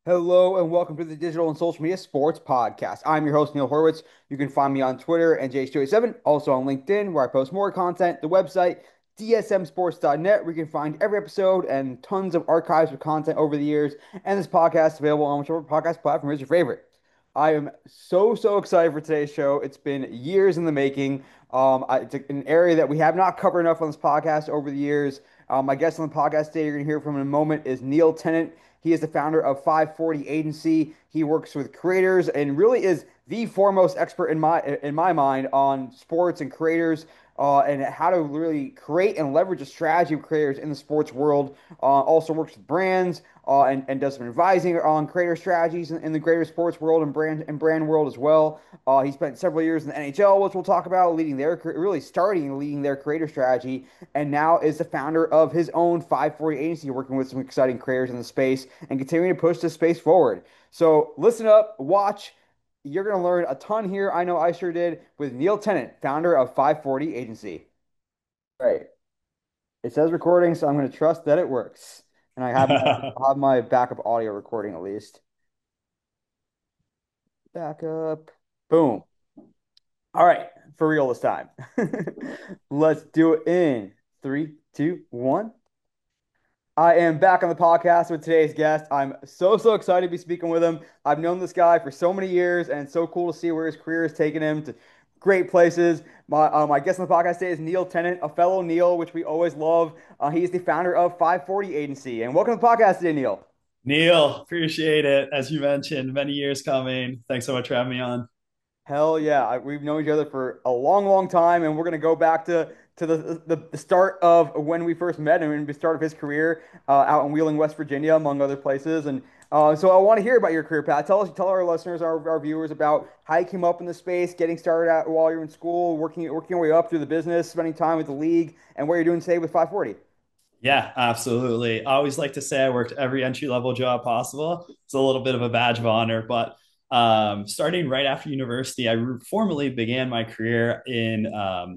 Hello and welcome to the Digital and Social Media Sports Podcast. I'm your host, Neil Horwitz. You can find me on Twitter and JH287, also on LinkedIn, where I post more content, the website, dsmsports.net, where you can find every episode and tons of archives of content over the years. And this podcast is available on whichever podcast platform is your favorite. I am so excited for today's show. It's been years in the making. It's an area that we have not covered enough on this podcast over the years. My guest on the podcast today, you're going to hear from in a moment, is Neil Tennant. He is the founder of 540 Agency. He works with creators and really is the foremost expert in my mind on sports and creators and how to really create and leverage a strategy of creators in the sports world. Also works with brands and does some advising on creator strategies in the greater sports world and brand world as well. He spent several years in the NHL, which we'll talk about, leading their really starting and leading their creator strategy, and now is the founder of his own 540 agency, working with some exciting creators in the space and continuing to push this space forward. So listen up, watch. You're going to learn a ton here. I know I sure did with Neil Tennant, founder of 540 Agency. All right. It says recording, so I'm going to trust that it works. And I have my backup audio recording at least. Backup. Boom. All right, for real this time. Let's do it in three, two, one. I am back on the podcast with today's guest. I'm so excited to be speaking with him. I've known this guy for so many years, and it's so cool to see where his career has taken him to great places. My guest on the podcast today is Neil Tennant, a fellow Neil, which we always love. He is the founder of 540 Agency. And welcome to the podcast today, Neil. Neil, appreciate it. As you mentioned, many years coming. Thanks so much for having me on. Hell yeah. We've known each other for a long time, and we're going to go back to the start of when we first met him and the start of his career out in Wheeling, West Virginia, among other places. And so I want to hear about your career path. Tell our listeners, our viewers about how you came up in the space, getting started out while you're in school, working your way up through the business, spending time with the league, and what you're doing today with 540. Yeah, absolutely. I always like to say I worked every entry level job possible. It's a little bit of a badge of honor, but starting right after university, I formally began my career in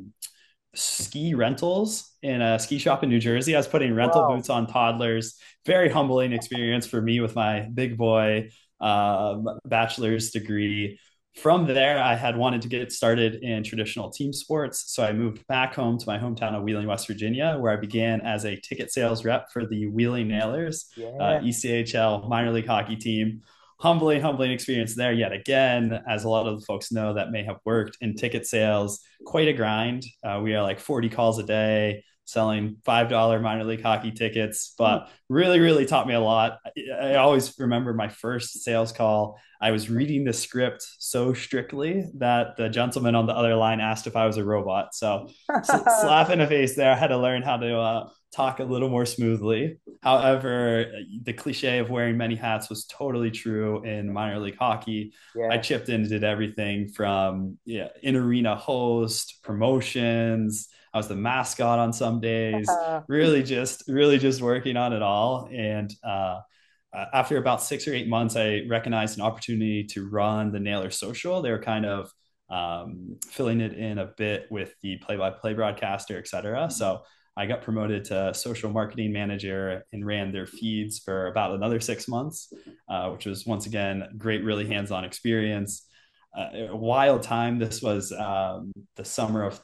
ski rentals in a ski shop in New Jersey. I was putting rental Wow. boots on toddlers. Very humbling experience for me with my big boy bachelor's degree. From there, I had wanted to get started in traditional team sports. So I moved back home to my hometown of Wheeling, West Virginia, where I began as a ticket sales rep for the Wheeling Nailers, Yeah. ECHL minor league hockey team. Humbling experience there yet again, as a lot of the folks know that may have worked in ticket sales, quite a grind. We are like 40 calls a day selling $5 minor league hockey tickets, Hmm. but really taught me a lot. I always remember my first sales call. I was reading the script so strictly that the gentleman on the other line asked if I was a robot. So slap in the face there. I had to learn how to talk a little more smoothly. However, the cliche of wearing many hats was totally true in minor league hockey. I Yeah. chipped in and did everything from in arena host, promotions. I was the mascot on some days. Really just working on it all. And after about 6 or 8 months, I recognized an opportunity to run the Nailer Social. They were kind of filling it in a bit with the play-by-play broadcaster, et cetera. So I got promoted to social marketing manager and ran their feeds for about another 6 months, which was once again great, really hands-on experience. A wild time. This was the summer of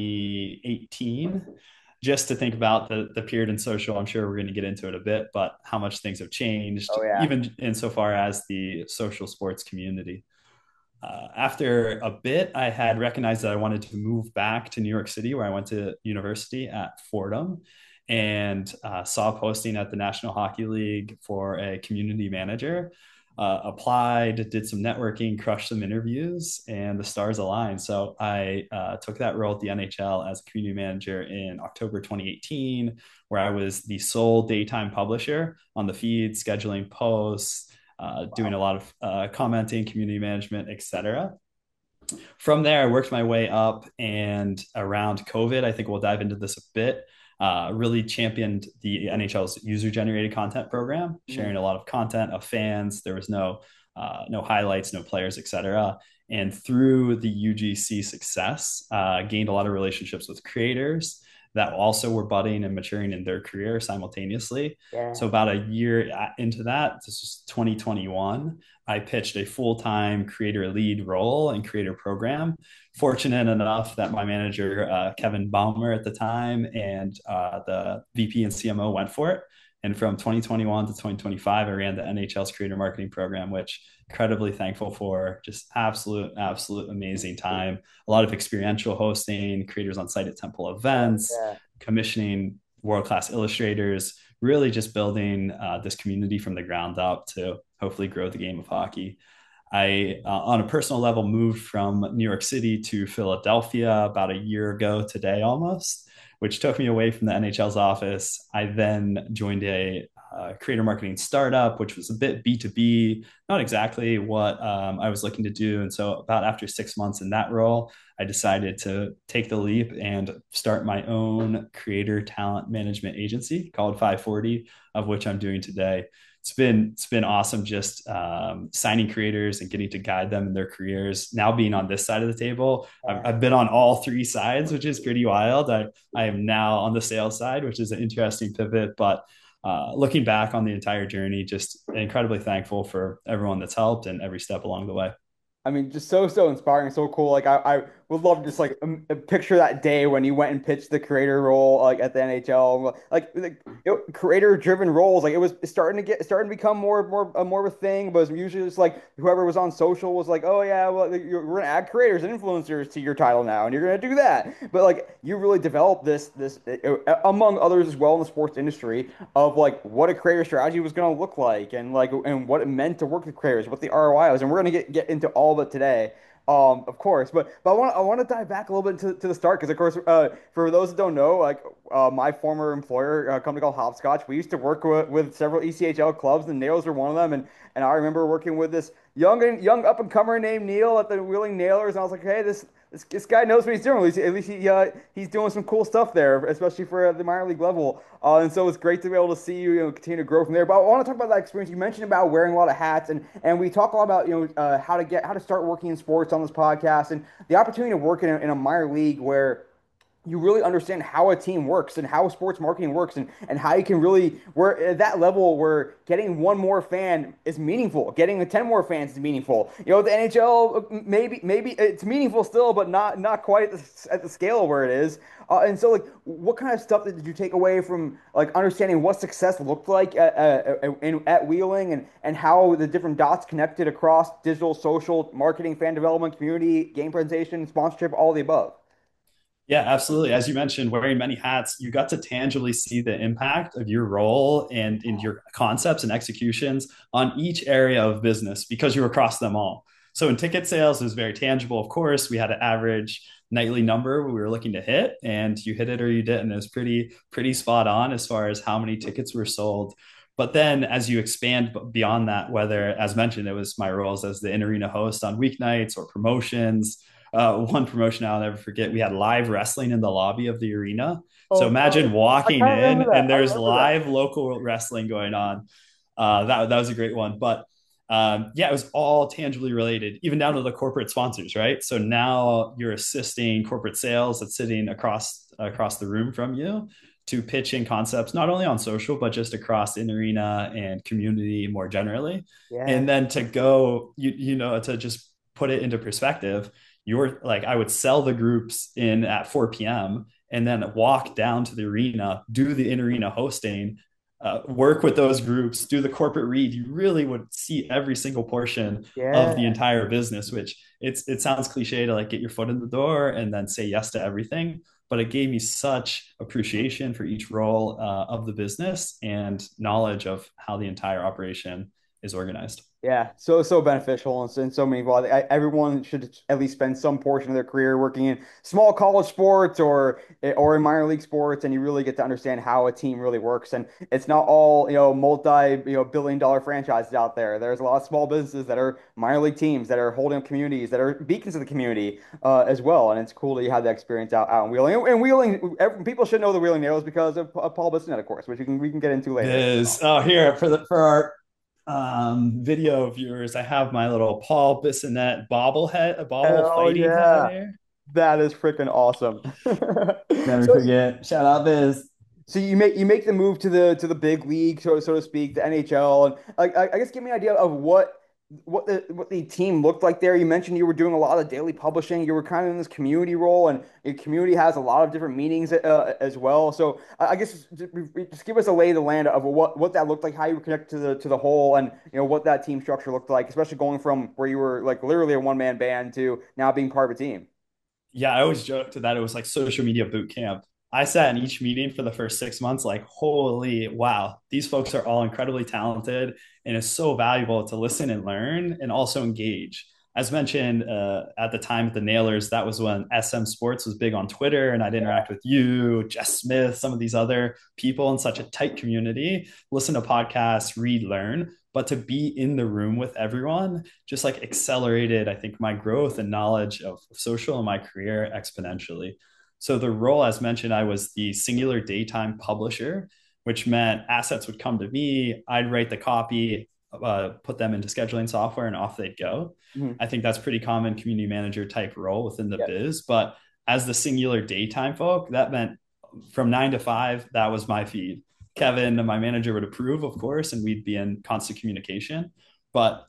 2018. Just to think about the period in social, I'm sure we're going to get into it a bit, but how much things have changed, Oh yeah. even insofar as the social sports community. After a bit, I had recognized that I wanted to move back to New York City, where I went to university at Fordham, and saw a posting at the National Hockey League for a community manager. Applied, did some networking, crushed some interviews, and the stars aligned. So I took that role at the NHL as a community manager in October 2018, where I was the sole daytime publisher on the feed, scheduling posts, doing Wow. a lot of commenting, community management, etc. From there, I worked my way up, and around COVID, I think we'll dive into this a bit. Really championed the NHL's user-generated content program, Mhm. sharing a lot of content of fans. There was no highlights, no players, etc. And through the UGC success, gained a lot of relationships with creators. that also were budding and maturing in their career simultaneously. Yeah. So about a year into that, this was 2021, I pitched a full-time creator lead role and creator program. Fortunate enough that my manager, Kevin Baumer at the time, and the VP and CMO went for it. And from 2021 to 2025, I ran the NHL's creator marketing program, which incredibly thankful for. Just absolute amazing time. A lot of experiential hosting, creators on site at Temple events, Yeah. commissioning world-class illustrators, really just building this community from the ground up to hopefully grow the game of hockey. I, on a personal level, moved from New York City to Philadelphia about a year ago today almost, which took me away from the NHL's office. I then joined a creator marketing startup, which was a bit B2B, not exactly what I was looking to do. And so, about after 6 months in that role, I decided to take the leap and start my own creator talent management agency called 540, of which I'm doing today. It's been awesome just signing creators and getting to guide them in their careers. Now being on this side of the table, I've been on all three sides, which is pretty wild. I am now on the sales side, which is an interesting pivot. But looking back on the entire journey, just incredibly thankful for everyone that's helped and every step along the way. I mean, just so inspiring, so cool. Like I would love to just like picture that day when you went and pitched the creator role like at the NHL. Creator driven roles, like it was starting to become more of a thing. But it was usually just like whoever was on social was like, oh yeah, well we're gonna add creators and influencers to your title now, and you're gonna do that. But like you really developed this among others as well in the sports industry of like what a creator strategy was going to look like and what it meant to work with creators, what the ROI was, and we're going to get into all of it today. Of course, but I want to dive back a little bit to the start because of course, for those that don't know, like my former employer, a company called Hopscotch, we used to work with several ECHL clubs, and Nails were one of them, and I remember working with this young up and comer named Neil at the Wheeling Nailers, and I was like, hey, this guy knows what he's doing. At least he's doing some cool stuff there, especially for the minor league level. And so it's great to be able to see you, continue to grow from there. But I want to talk about that experience. You mentioned about wearing a lot of hats, and we talk a lot about how to start working in sports on this podcast, and the opportunity to work in a minor league where you really understand how a team works and how sports marketing works and how you can really where at that level where getting one more fan is meaningful, getting 10 more fans is meaningful. The NHL maybe it's meaningful still, but not quite at the scale where it is. And so like what kind of stuff did you take away from like understanding what success looked like at Wheeling and how the different dots connected across digital, social, marketing, fan development, community, game presentation, sponsorship, all the above? Yeah, absolutely. As you mentioned, wearing many hats, you got to tangibly see the impact of your role and in your concepts and executions on each area of business because you were across them all. So in ticket sales, it was very tangible. Of course, we had an average nightly number we were looking to hit, and you hit it or you didn't. It was pretty spot on as far as how many tickets were sold. But then as you expand beyond that, whether, as mentioned, it was my roles as the in-arena host on weeknights or promotions, one promotion I'll never forget. We had live wrestling in the lobby of the arena. So Oh, imagine I walking kind of in remember that. and I there's remember that. live local wrestling going on. That was a great one. But yeah, it was all tangibly related, even down to the corporate sponsors, right? So now you're assisting corporate sales that's sitting across the room from you to pitch in concepts, not only on social, but just across in arena and community more generally. Yeah. And then to go, to just put it into perspective, you're like, I would sell the groups in at 4 p.m. and then walk down to the arena, do the in arena hosting, work with those groups, do the corporate read. You really would see every single portion of the Yeah. entire business, which it sounds cliche to like get your foot in the door and then say yes to everything. But it gave me such appreciation for each role of the business and knowledge of how the entire operation is organized. Yeah, so beneficial and so meaningful. Everyone should at least spend some portion of their career working in small college sports or in minor league sports, and you really get to understand how a team really works. And it's not all multi billion-dollar franchises out there. There's a lot of small businesses that are minor league teams that are holding up communities that are beacons of the community as well. And it's cool that you have that experience out in Wheeling. And Wheeling, people should know the Wheeling Nails because of Paul Bissonnette, of course, which we can get into later. This here for our video viewers, I have my little Paul Bissonnette bobblehead, a bobble Hell fighting head yeah. here. That is freaking awesome. Never So forget. Shout out Biz. So you make the move to the big league, so to speak, the NHL, and I guess give me an idea of what the team looked like there. You mentioned you were doing a lot of daily publishing. You were kind of in this community role, and your community has a lot of different meanings as well. So I guess just give us a lay of the land of what that looked like, how you were connected to the whole, and what that team structure looked like, especially going from where you were like literally a one-man band to now being part of a team. Yeah, I always joked that it was like social media boot camp. I sat in each meeting for the first 6 months, like, holy wow, these folks are all incredibly talented, and it's so valuable to listen and learn and also engage. As mentioned at the time at the Nailers, that was when SM Sports was big on Twitter, and I'd interact with you, Jess Smith, some of these other people in such a tight community, listen to podcasts, read, learn. But to be in the room with everyone just like accelerated, I think, my growth and knowledge of social and my career exponentially. So the role, as mentioned, I was the singular daytime publisher, which meant assets would come to me. I'd write the copy, put them into scheduling software, and off they'd go. Mhm. I think that's pretty common community manager type role within the Yes. biz. But as the singular daytime folk, that meant from 9 to 5, that was my feed. Kevin, my manager, would approve, of course, and we'd be in constant communication. But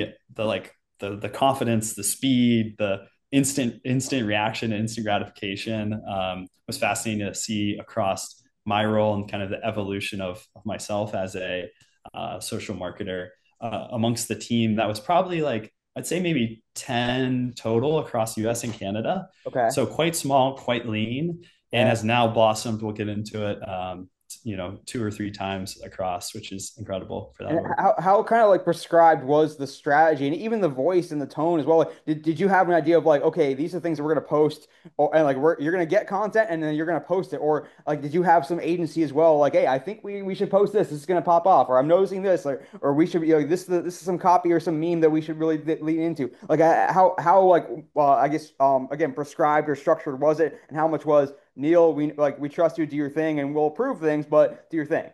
the confidence, the speed, the instant reaction, instant gratification was fascinating to see across my role and kind of the evolution of myself as a social marketer amongst the team. That was probably like I'd say maybe 10 total across US and Canada. Okay. So quite small, quite lean, and Yeah. has now blossomed. We'll get into it, 2 or 3 times across, which is incredible for that And org. how kind of like prescribed was the strategy and even the voice and the tone as well? Like, did you have an idea of like, okay, these are things that we're gonna post, and like you're gonna get content and then you're gonna post it, or like did you have some agency as well? Like, hey, I think we should post this. This is gonna pop off, or I'm noticing this, or we should be like this is some copy or some meme that we should really lean into. Like, how like I guess again prescribed or structured was it, and how much was Neil? We trust you, do your thing, and we'll approve things, but do your thing.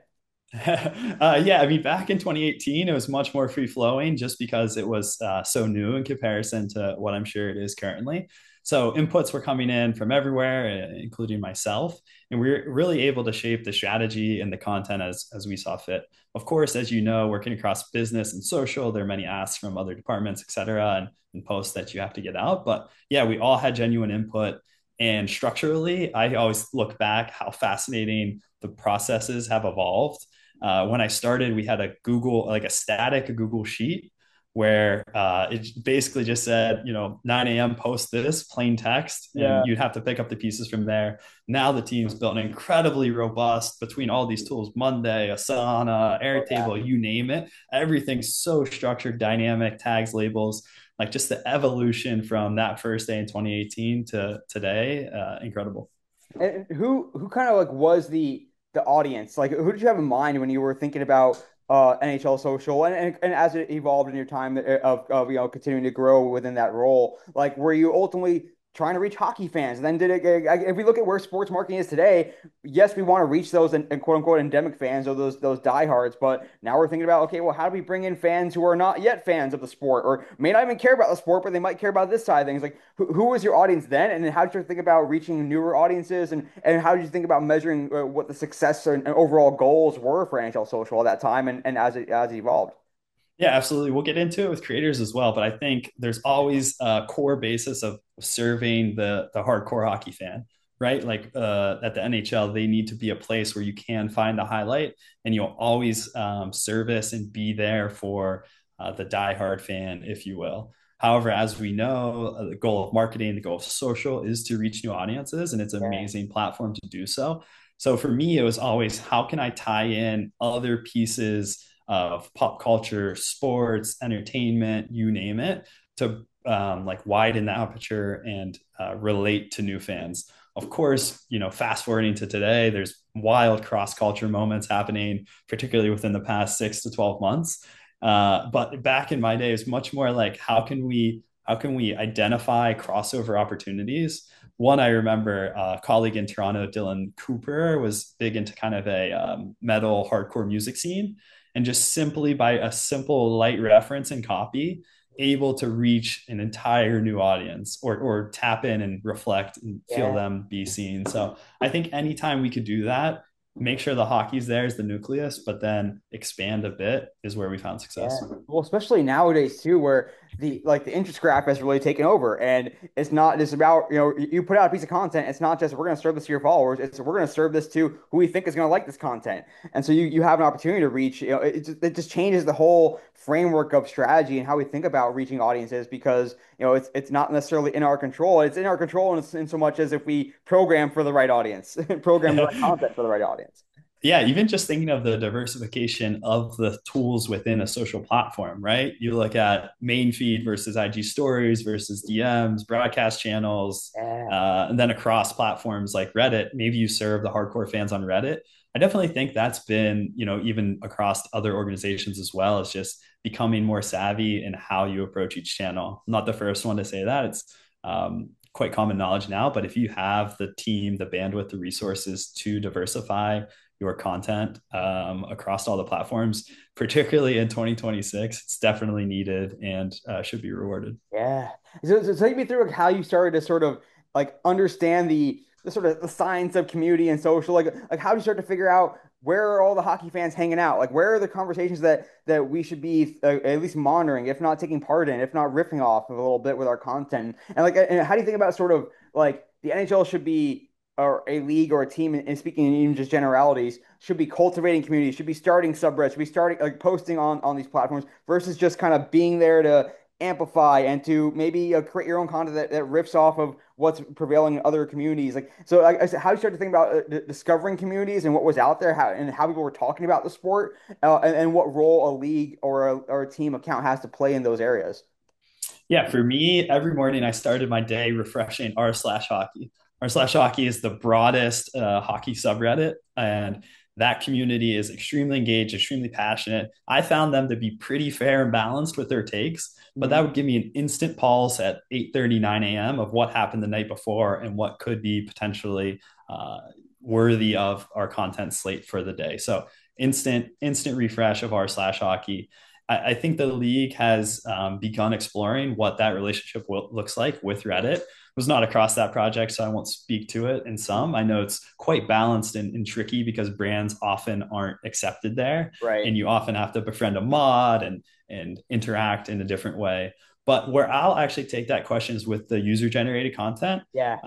Yeah, I mean, back in 2018, it was much more free flowing just because it was so new in comparison to what I'm sure it is currently. So inputs were coming in from everywhere, including myself, and we were really able to shape the strategy and the content as we saw fit. Of course, as you know, working across business and social, there are many asks from other departments, et cetera, and posts that you have to get out. But yeah, we all had genuine input. And structurally, I always look back how fascinating the processes have evolved. When I started, we had a static Google sheet where it basically just said, 9 a.m. post this plain text, Yeah. and you'd have to pick up the pieces from there. Now the team's built an incredibly robust between all these tools, Monday, Asana, Oh, yeah. Airtable, you name it. Everything's so structured, dynamic, tags, labels, like just the evolution from that first day in 2018 to today, incredible. And who kind of like was the audience? Like who did you have in mind when you were thinking about NHL social and as it evolved in your time of continuing to grow within that role? Like were you ultimately trying to reach hockey fans? And then if we look at where sports marketing is today, yes, we want to reach those and quote unquote endemic fans or those diehards, but now we're thinking about okay, well, how do we bring in fans who are not yet fans of the sport or may not even care about the sport, but they might care about this side of things? Like who was your audience then, and then how did you think about reaching newer audiences, and how did you think about measuring what the success and overall goals were for NHL Social at that time, and as it evolved? Yeah, absolutely. We'll get into it with creators as well, but I think there's always a core basis of serving the hardcore hockey fan, right? Like at the NHL, they need to be a place where you can find the highlight, and you'll always service and be there for the diehard fan, if you will. However, as we know, the goal of marketing, the goal of social is to reach new audiences, and it's an Yeah. amazing platform to do so. So for me, it was always how can I tie in other pieces of pop culture, sports, entertainment, you name it, to like widen the aperture and relate to new fans. Of course, fast forwarding to today, there's wild cross culture moments happening, particularly within the past 6 to 12 months. But back in my day, it's much more like how can we identify crossover opportunities? One, I remember a colleague in Toronto, Dylan Cooper, was big into kind of a metal hardcore music scene, and just simply by a simple light reference and copy, able to reach an entire new audience, or tap in and reflect and feel Yeah. them be seen. So I think anytime we could do that, make sure the hockey's there as the nucleus, but then expand a bit is where we found Yeah. success. Well, especially nowadays too, where the interest graph has really taken over, and it's not just about, you put out a piece of content. It's not just we're going to serve this to your followers. It's we're going to serve this to who we think is going to like this content. And so you have an opportunity to reach. It just changes the whole framework of strategy and how we think about reaching audiences, because it's not necessarily in our control. It's in our control in so much as if we program for the right audience, program the right content for the right audience. Yeah, even just thinking of the diversification of the tools within a social platform, right? You look at main feed versus IG stories versus DMs, broadcast channels, Yeah. and then across platforms like Reddit. Maybe you serve the hardcore fans on Reddit. I definitely think that's been, even across other organizations as well. It's just becoming more savvy in how you approach each channel. I'm not the first one to say that. It's quite common knowledge now, but if you have the team, the bandwidth, the resources to diversify your content across all the platforms, particularly in 2026. It's definitely needed and should be rewarded. Yeah. So take me through like how you started to sort of like understand the sort of the science of community and social. Like how do you start to figure out where are all the hockey fans hanging out? Like where are the conversations that we should be at least monitoring, if not taking part in, if not riffing off of a little bit with our content? And how do you think about sort of like the NHL should be, or a league or a team, and speaking in even just generalities, should be cultivating community, should be starting subreddits, should be starting like posting on these platforms versus just kind of being there to amplify and to maybe create your own content that riffs off of what's prevailing in other communities. Like, so like I said, how do you start to think about discovering communities and what was out there, how people were talking about the sport, and what role a league or a team account has to play in those areas? Yeah, for me, every morning I started my day refreshing r slash hockey. R slash hockey is the broadest hockey subreddit, and that community is extremely engaged, extremely passionate. I found them to be pretty fair and balanced with their takes, but that Mhm. would give me an instant pulse at 8:30, 9 a.m. of what happened the night before and what could be potentially uh, worthy of our content slate for the day. So instant refresh of r slash hockey. I think the league has begun exploring what that relationship looks like with Reddit. Was not across that project, so I won't speak to it in some. I know it's quite balanced and tricky because brands often aren't accepted there, Right. and you often have to befriend a mod and interact in a different way. But where I'll actually take that question is with the user generated content. Yeah.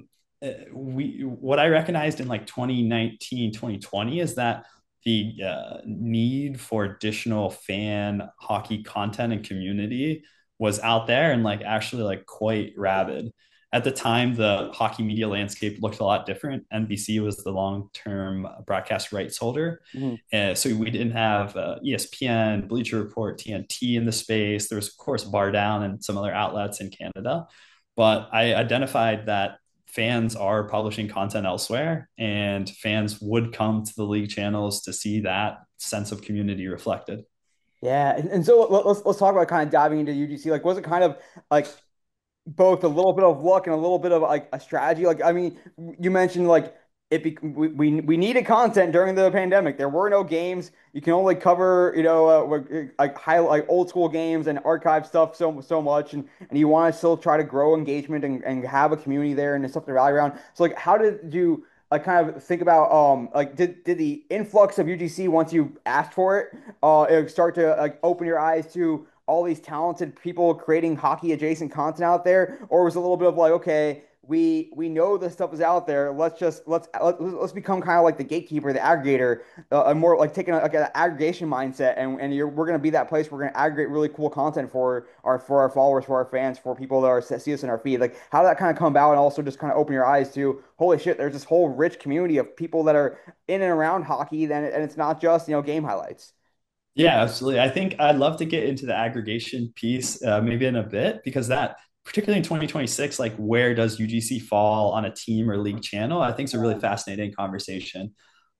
We what I recognized in like 2019, 2020 is that the need for additional fan hockey content and community was out there and like actually like quite rabid. At the time, the hockey media landscape looked a lot different. NBC was the long-term broadcast rights holder, Mhm. so we didn't have ESPN, Bleacher Report, TNT in the space. There was, of course, Bar Down and some other outlets in Canada, but I identified that fans are publishing content elsewhere and fans would come to the league channels to see that sense of community reflected. Yeah. And so let's talk about kind of diving into UGC. Like, was it kind of like both a little bit of luck and a little bit of like a strategy? Like, I mean, you mentioned like we needed content during the pandemic. There were no games. You can only cover, like like old school games and archive stuff so much, and you want to still try to grow engagement and have a community there and stuff to rally around. So like, how did you like kind of think about like did the influx of UGC once you asked for it start to like open your eyes to all these talented people creating hockey adjacent content out there, or was it a little bit of like, okay, we know this stuff is out there. Let's become kind of like the gatekeeper, the aggregator, more like taking like an aggregation mindset, and we're gonna be that place. We're gonna aggregate really cool content for our followers, for our fans, for people that see us in our feed. Like how did that kind of come about, and also just kind of open your eyes to holy shit, there's this whole rich community of people that are in and around hockey, then and it's not just game highlights. Yeah, absolutely. I think I'd love to get into the aggregation piece maybe in a bit because that, particularly in 2026, like where does UGC fall on a team or league channel? I think it's a really fascinating conversation.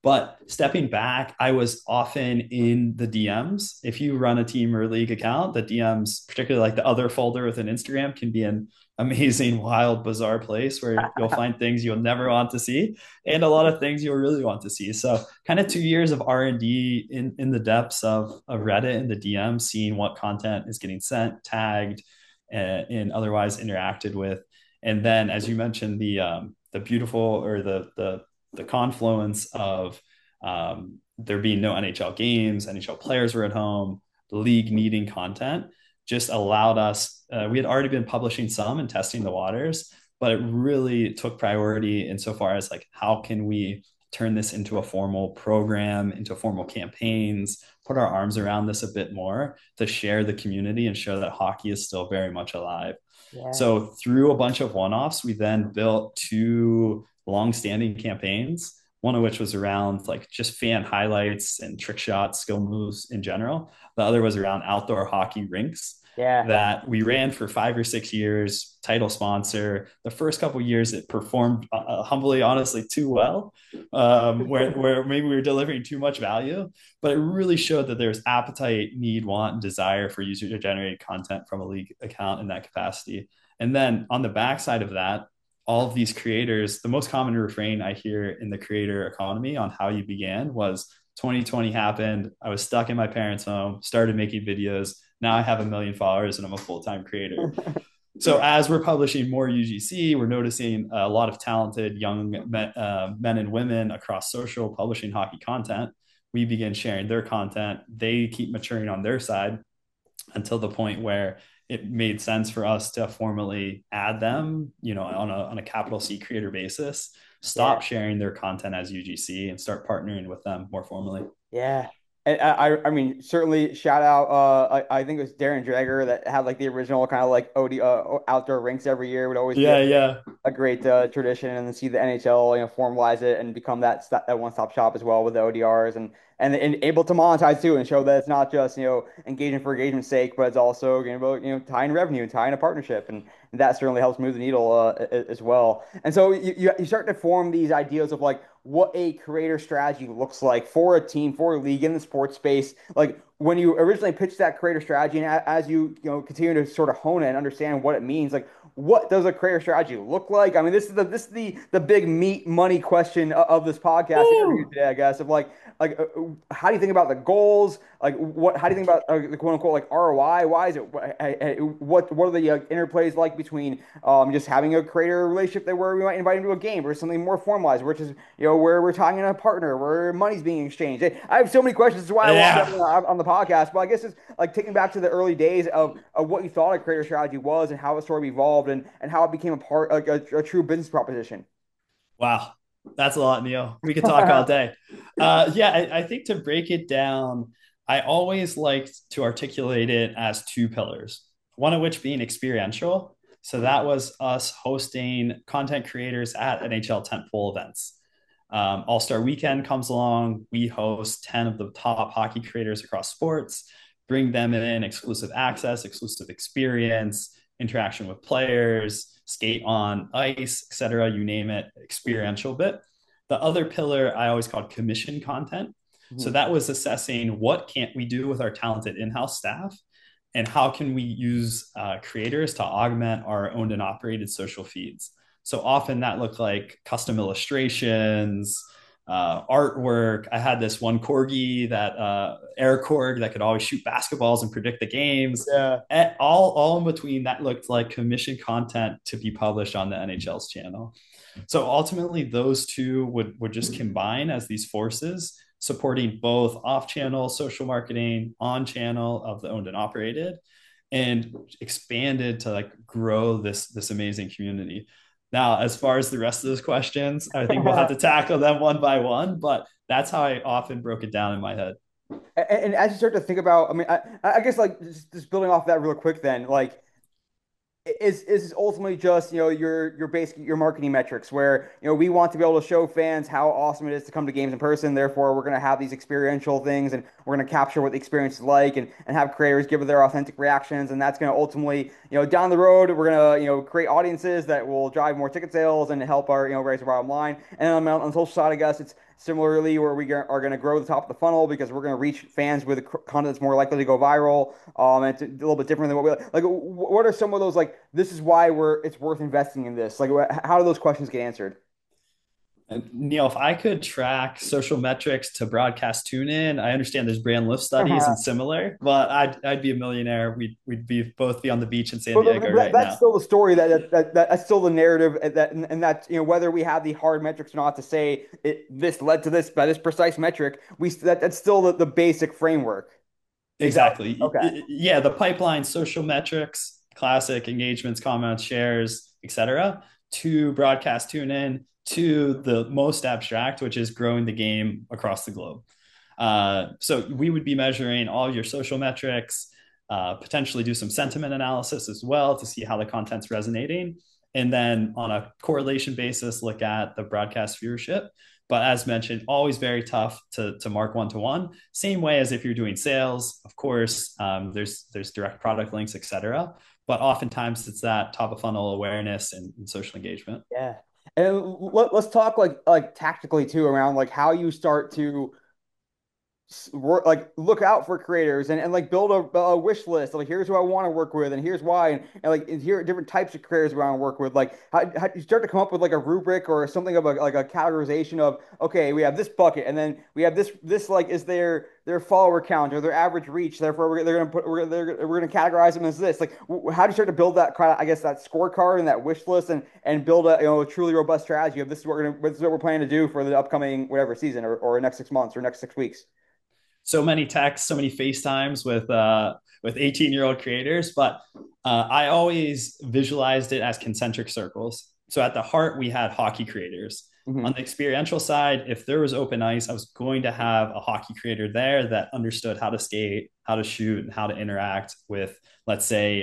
But stepping back, I was often in the DMs. If you run a team or league account, the DMs, particularly like the other folder within Instagram, can be an amazing, wild, bizarre place where you'll find things you'll never want to see and a lot of things you'll really want to see. So kind of 2 years of R&D in the depths of Reddit and the DM, seeing what content is getting sent, tagged, and otherwise interacted with. And then, as you mentioned, the beautiful or the confluence of there being no NHL games, NHL players were at home, the league needing content just allowed us. We had already been publishing some and testing the waters, but it really took priority insofar as like how can we turn this into a formal program, into formal campaigns, put our arms around this a bit more to share the community and show that hockey is still very much alive. Yeah. So through a bunch of one-offs, we then built two long-standing campaigns, one of which was around like just fan highlights and trick shots, skill moves in general. The other was around outdoor hockey rinks Yeah. that we ran for 5 or 6 years, title sponsor. The first couple of years, it performed humbly, honestly, too well, where maybe we were delivering too much value, but it really showed that there's appetite, need, want, and desire for user-generated content from a league account in that capacity. And then on the backside of that, all of these creators, the most common refrain I hear in the creator economy on how you began was 2020 happened. I was stuck in my parents' home, started making videos. Now I have 1 million followers and I'm a full-time creator. So as we're publishing more UGC, we're noticing a lot of talented young men and women across social publishing hockey content. We begin sharing their content. They keep maturing on their side until the point where it made sense for us to formally add them, on a capital C creator basis, stop sharing their content as UGC and start partnering with them more formally. Yeah. And I mean, certainly shout out. I think it was Darren Dreger that had like the original kind of like OD outdoor rinks every year. Would always be Yeah. a great tradition, and then see the NHL formalize it and become that one-stop shop as well with the ODRs and able to monetize too and show that it's not just engagement for engagement's sake, but it's also about tying revenue and tying a partnership, and that certainly helps move the needle as well. And so you start to form these ideas of like what a creator strategy looks like for a team, for a league in the sports space. Like when you originally pitched that creator strategy, and as continue to sort of hone it and understand what it means, like what does a creator strategy look like? I mean, this is the big meat money question of this podcast interview today, I guess, of how do you think about the goals? Like how do you think about the quote unquote like ROI? Why is it what are the interplays like between just having a creator relationship that where we might invite him to a game or something more formalized, which is where we're talking to a partner, where money's being exchanged. I have so many questions. That's why I wanted on the podcast. But I guess it's like taking back to the early days of what you thought a creator strategy was and how it sort of evolved and how it became a part like a true business proposition. Wow. That's a lot, Neil. We could talk all day. I think to break it down, I always liked to articulate it as two pillars, one of which being experiential. So that was us hosting content creators at NHL tentpole events. All-Star Weekend comes along. We host 10 of the top hockey creators across sports, bring them in exclusive access, exclusive experience, interaction with players, skate on ice, etc. You name it, experiential bit. The other pillar I always called commission content. So that was assessing what can't we do with our talented in-house staff and how can we use creators to augment our owned and operated social feeds. So often that looked like custom illustrations, artwork. I had this one corgi that air corg that could always shoot basketballs and predict the games. Yeah. And all in between that looked like commission content to be published on the NHL's channel. So ultimately, those two would just combine as these forces supporting both off-channel social marketing, on-channel of the owned and operated, and expanded to like grow this amazing community. Now, as far as the rest of those questions, I think we'll have to tackle them one by one, but that's how I often broke it down in my head. And as you start to think about, I mean, I guess like just building off that real quick, then like is ultimately just your basic your marketing metrics where we want to be able to show fans how awesome it is to come to games in person. Therefore, we're going to have these experiential things and we're going to capture what the experience is like and have creators give their authentic reactions, and that's going to ultimately down the road we're going to create audiences that will drive more ticket sales and help our raise our bottom line. And on the social side, I guess it's Similarly, where are going to grow the top of the funnel because we're going to reach fans with content that's more likely to go viral. And it's a little bit different than what we like. What are some of those like? This is why it's worth investing in this. Like, how do those questions get answered? And Neil, if I could track social metrics to broadcast tune in, I understand there's brand lift studies and similar, but I'd be a millionaire. We'd be both be on the beach in San Diego right That's now. still the story that's still the narrative and that whether we have the hard metrics or not to say this led to this by this precise metric that's still the basic framework. Is that Exactly. okay? Yeah, the pipeline, social metrics, classic engagements, comments, shares, etc., to broadcast tune in to the most abstract, which is growing the game across the globe. So we would be measuring all your social metrics, potentially do some sentiment analysis as well to see how the content's resonating. And then on a correlation basis, look at the broadcast viewership. But as mentioned, always very tough to mark one-to-one. Same way as if you're doing sales, of course, there's direct product links, et cetera. But oftentimes it's that top of funnel awareness and social engagement. Yeah. And let's talk like tactically too around like how you start to work like look out for creators and like build a wish list like here's who I want to work with and here's why and like and here are different types of creators we want to work with like how you start to come up with like a rubric or something of like a categorization of okay we have this bucket and then we have this like is their follower count or their average reach therefore they're gonna put we're gonna categorize them as this like how do you start to build that kind of I guess that scorecard and that wish list and build a truly robust strategy of this is what we're planning to do for the upcoming whatever season or next 6 months or next 6 weeks. So many texts, so many FaceTimes with 18-year-old creators, but I always visualized it as concentric circles. So at the heart, we had hockey creators. On Hmm. the experiential side, if there was open ice, I was going to have a hockey creator there that understood how to skate, how to shoot, and how to interact with, let's say,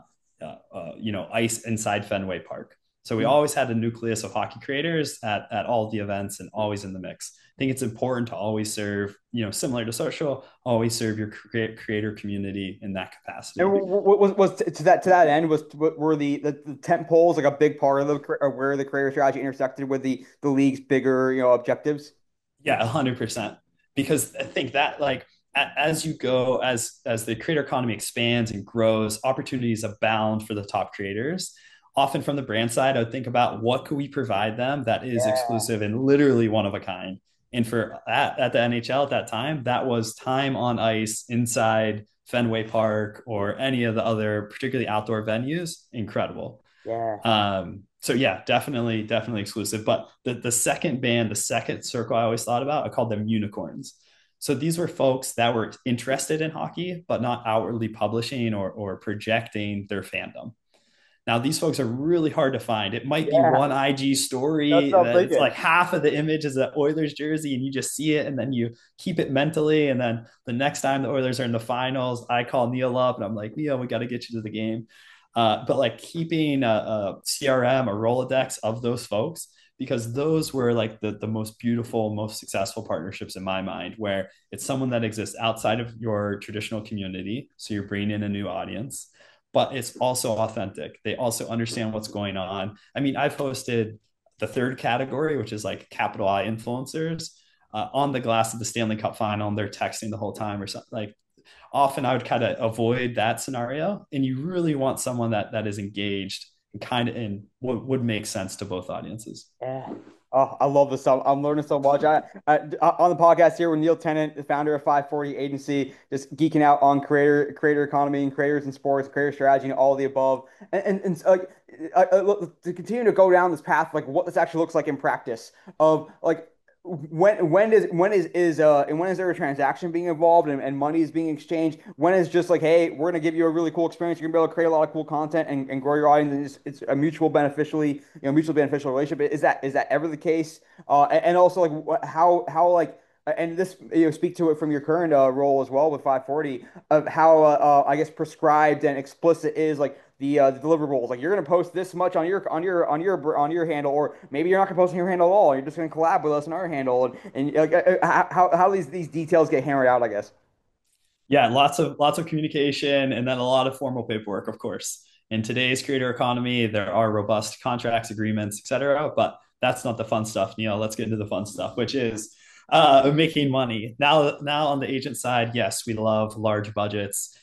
ice inside Fenway Park. So we always had a nucleus of hockey creators at all the events and always in the mix. I think it's important to always serve, similar to social, always serve your creator community in that And capacity. was to that end were the tent poles like a big part of where the creator strategy intersected with the league's bigger objectives? Yeah, 100%. Because I think that like as you go, as the creator economy expands and grows, opportunities abound for the top creators. Often from the brand side, I would think about what could we provide them that is Yeah, exclusive and literally one of a kind. And for at the NHL at that time, that was time on ice inside Fenway Park or any of the other particularly outdoor venues. Incredible. yeah. So yeah, definitely exclusive. But the second band, the second circle I always thought about, I called them unicorns. So these were folks that were interested in hockey, but not outwardly publishing or projecting their fandom. Now, these folks are really hard to find. It might be Yeah, one IG that's story what I'm that it's thinking. like half of the image is an Oilers jersey, and you just see it, and then you keep it mentally. And then the next time the Oilers are in the finals, I call Neil up, and I'm like, Neil, we got to get you to the game. But like keeping a CRM, a Rolodex of those folks, because those were like the most beautiful, most successful partnerships in my mind, where it's someone that exists outside of your traditional community. So you're bringing in a new audience, but it's also authentic. They also understand what's going on. I mean, I've hosted the third category, which is like capital I influencers on the glass of the Stanley Cup final, and they're texting the whole time or something. Like often I would kind of avoid that scenario. And you really want someone that is engaged and kind of in what would make sense to both audiences. Yeah. Oh, I love this. I'm learning so much. On the podcast here with Neil Tennant, the founder of 540 Agency, just geeking out on creator economy and creators in sports, creator strategy, and all of the above. To continue to go down this path, like what this actually looks like in practice of like when is there a transaction being involved and money is being exchanged? When is just like, hey, we're gonna give you a really cool experience. You're gonna be able to create a lot of cool content and grow your audience. And it's a mutually beneficial relationship. Is that ever the case? And also like how like and this speak to it from your current role as well with 540 of how I guess prescribed and explicit is like the deliverables. Like you're gonna post this much on your handle, or maybe you're not gonna post on your handle at all. You're just gonna collab with us on our handle, and how these details get hammered out, I guess. Yeah, lots of communication and then a lot of formal paperwork, of course. In today's creator economy, there are robust contracts, agreements, etc. But that's not the fun stuff, Neil. Let's get into the fun stuff, which is making money. Now on the agent side, yes, we love large budgets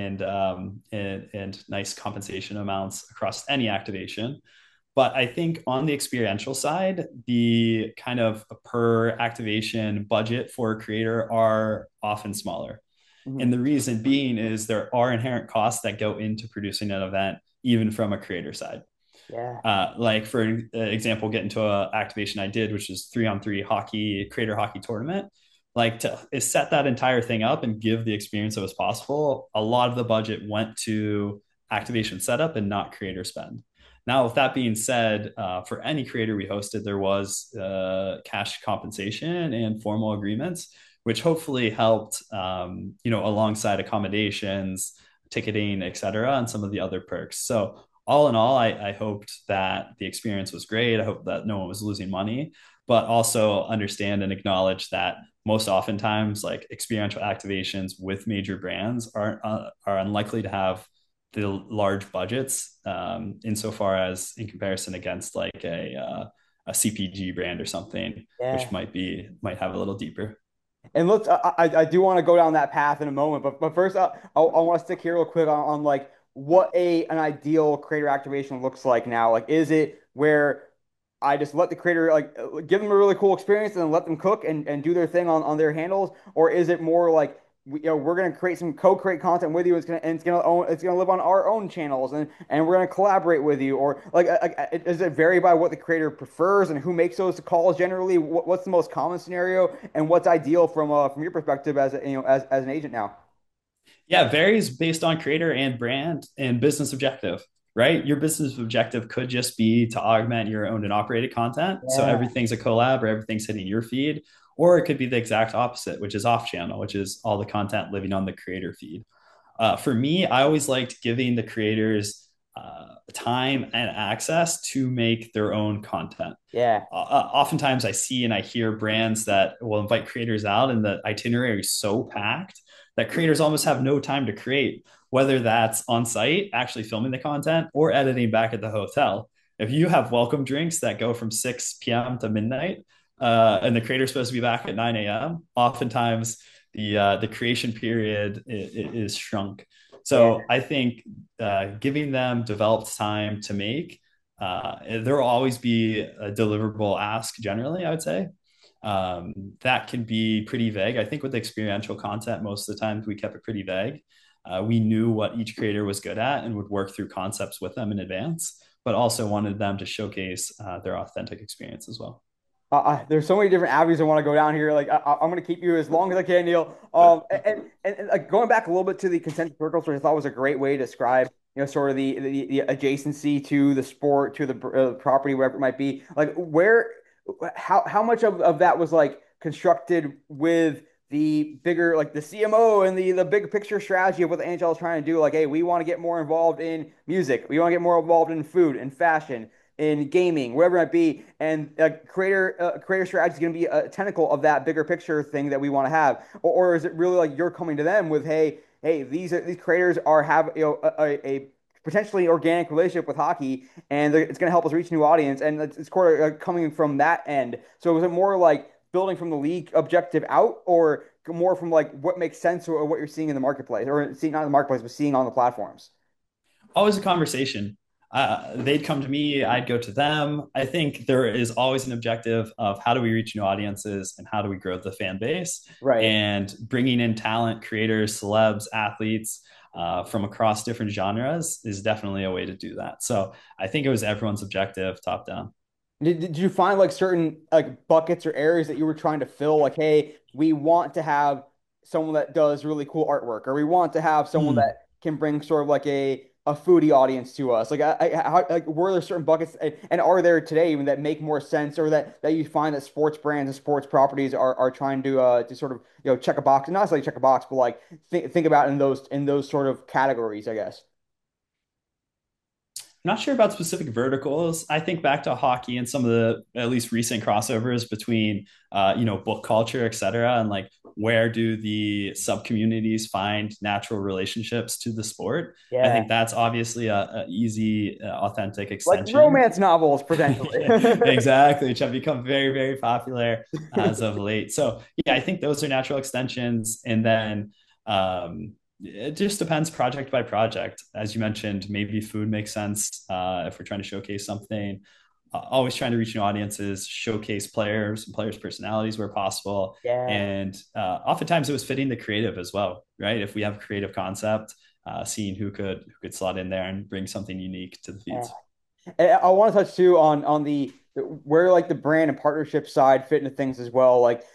and nice compensation amounts across any activation. But I think on the experiential side, the kind of per activation budget for a creator are often smaller. And Mhm. the reason being is there are inherent costs that go into producing an event, even from a creator side. Yeah. Like for example, get into a activation I did, which is 3-on-3 hockey, creator hockey tournament. Like to set that entire thing up and give the experience that was possible. A lot of the budget went to activation setup and not creator spend. Now, with that being said, for any creator we hosted, there was cash compensation and formal agreements, which hopefully helped, alongside accommodations, ticketing, et cetera, and some of the other perks. So all in all, I hoped that the experience was great. I hope that no one was losing money, but also understand and acknowledge that most oftentimes, like experiential activations with major brands are unlikely to have the large budgets, insofar as in comparison against like a CPG brand or something, which Yeah. might have a little deeper. And let's, I do want to go down that path in a moment, but first, I want to stick here real quick on like what an ideal creator activation looks like now. Like, is it where I just let the creator like give them a really cool experience and then let them cook and do their thing on their handles, or is it more like we're gonna create some co-create content with you. It's gonna live on our own channels and we're gonna collaborate with you, or like does it vary by what the creator prefers and who makes those calls generally? What's the most common scenario and what's ideal from your perspective as as an agent now? Yeah, it varies based on creator and brand and business objective, right? Your business objective could just be to augment your owned and operated content. So Yeah. everything's a collab or everything's hitting your feed. Or it could be the exact opposite, which is off channel, which is all the content living on the creator feed. For me, I always liked giving the creators time and access to make their own content. Yeah. Oftentimes, I see and I hear brands that will invite creators out, and the itinerary is so packed that creators almost have no time to create, whether that's on site, actually filming the content, or editing back at the hotel. If you have welcome drinks that go from 6 p.m. to midnight, and the creator's supposed to be back at 9 a.m., oftentimes the creation period is shrunk. Yeah. So I think giving them developed time to make, there will always be a deliverable ask generally, I would say. That can be pretty vague. I think with experiential content, most of the time we kept it pretty vague. We knew what each creator was good at and would work through concepts with them in advance, but also wanted them to showcase their authentic experience as well. There's so many different avenues I want to go down here. Like I'm going to keep you as long as I can, Neil. Like going back a little bit to the concentric circles, which I thought was a great way to describe, sort of the adjacency to the sport, to the property, wherever it might be. Like how much of that was like constructed with the bigger, like the CMO and the big picture strategy of what the NHL is trying to do. Like, hey, we want to get more involved in music. We want to get more involved in food and fashion in gaming, whatever it might be. And creator strategy is going to be a tentacle of that bigger picture thing that we want to have, or is it really like you're coming to them with, hey, these creators are have a potentially organic relationship with hockey, and it's going to help us reach a new audience, and it's coming from that end. So is it more like building from the league objective out, or more from like what makes sense or what you're seeing in the marketplace, or seeing not in the marketplace, but seeing on the platforms? Always a conversation. They'd come to me, I'd go to them. I think there is always an objective of how do we reach new audiences and how do we grow the fan base, Right. and bringing in talent, creators, celebs, athletes from across different genres is definitely a way to do that. So I think it was everyone's objective, top down. Did you find like certain like buckets or areas that you were trying to fill? Like, hey, we want to have someone that does really cool artwork, or we want to have someone Hmm. that can bring sort of like a foodie audience to us. Like, like were there certain buckets, and are there today even that make more sense, or that you find that sports brands and sports properties are trying to sort of check a box, not necessarily check a box, but like think about in those sort of categories, I guess. not sure about specific verticals. I think back to hockey and some of the at least recent crossovers between book culture, et cetera, and like where do the sub communities find natural relationships to the sport. I Yeah. think that's obviously a easy, authentic Like extension. romance novels, potentially. Exactly, which have become very, very popular as of late. So yeah, I think those are natural extensions. And then it just depends project by project. As you mentioned, maybe food makes sense if we're trying to showcase something. Always trying to reach new audiences, showcase players and players' personalities where possible. Yeah. And oftentimes it was fitting the creative as well, right? If we have a creative concept, seeing who could slot in there and bring something unique to the Yeah. feeds. And I want to touch too on the where like the brand and partnership side fit into things as well.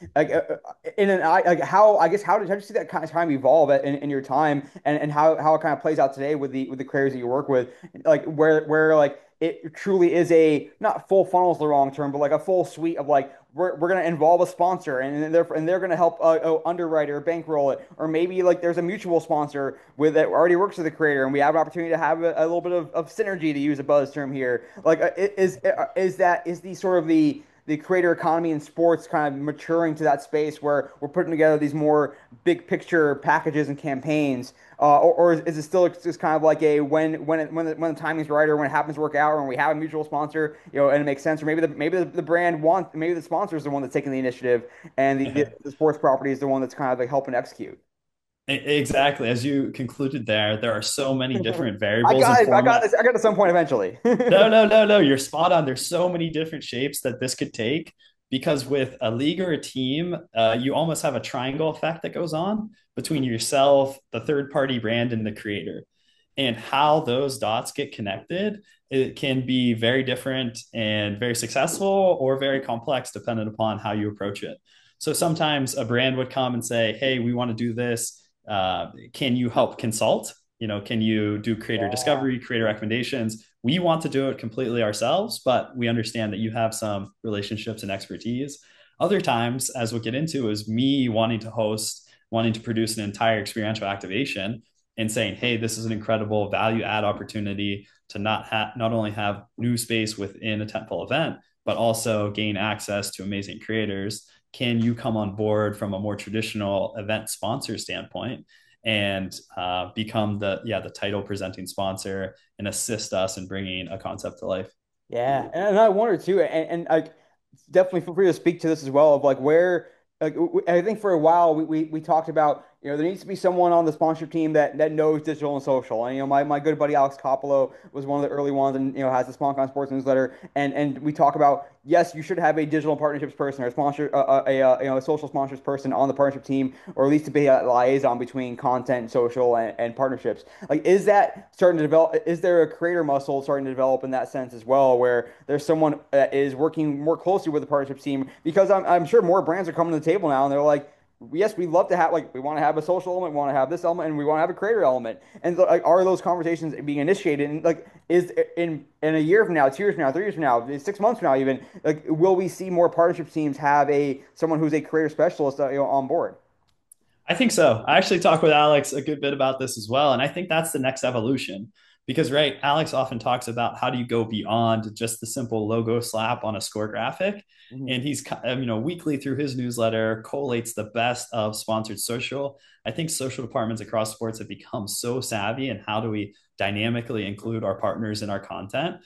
In an I like how I guess how did you see that kind of time evolve in your time and how it kind of plays out today with the creators that you work with, like where like it truly is a not full funnel is the wrong term, but like a full suite of like we're gonna involve a sponsor and they're gonna help underwrite or bankroll it, or maybe like there's a mutual sponsor with that already works with the creator and we have an opportunity to have a little bit of synergy, to use a buzz term here. Like is the sort of the creator economy in sports kind of maturing to that space where we're putting together these more big picture packages and campaigns, or is it still just kind of like a when the timing's right or when it happens to work out or when we have a mutual sponsor, and it makes sense, or maybe the brand wants, maybe the sponsor is the one that's taking the initiative and the sports property is the one that's kind of like helping execute. Exactly. As you concluded there are so many different I variables and got it. I got format. this. I got to some point eventually. No, no, no, no. You're spot on. There's so many different shapes that this could take because with a league or a team, you almost have a triangle effect that goes on between yourself, the third party brand, and the creator. And how those dots get connected, it can be very different and very successful or very complex depending upon how you approach it. So sometimes a brand would come and say, "Hey, we want to do this. Can you help consult? Can you do creator Yeah. discovery, creator recommendations? We want to do it completely ourselves, but we understand that you have some relationships and expertise." Other times, as we'll get into, is me wanting to host, wanting to produce an entire experiential activation and saying, "Hey, this is an incredible value add opportunity to not only have new space within a tentpole event, but also gain access to amazing creators. Can you come on board from a more traditional event sponsor standpoint and become the title presenting sponsor and assist us in bringing a concept to life?" Yeah, and I wonder too, and like definitely feel free to speak to this as well of like where like I think for a while we talked about, there needs to be someone on the sponsorship team that knows digital and social, and my good buddy Alex Coppola was one of the early ones, and has the SponCon Sports newsletter, and we talk about, yes, you should have a digital partnerships person or a sponsor a social sponsors person on the partnership team, or at least to be a liaison between content, social, and partnerships. Like, is that starting to develop? Is there a creator muscle starting to develop in that sense as well, where there's someone that is working more closely with the partnership team? Because I'm sure more brands are coming to the table now, and they're like, yes, we love to have, like, we want to have a social element, we want to have this element, and we want to have a creator element. And like, are those conversations being initiated? And like, is in a year from now, 2 years from now, 3 years from now, 6 months from now, even, like, will we see more partnership teams have a someone who's a creator specialist, on board? I think so. I actually talked with Alex a good bit about this as well. And I think that's the next evolution because, right, Alex often talks about how do you go beyond just the simple logo slap on a score graphic. Mhm. And he's, weekly through his newsletter, collates the best of sponsored social. I think social departments across sports have become so savvy. And how do we dynamically include our partners in our content,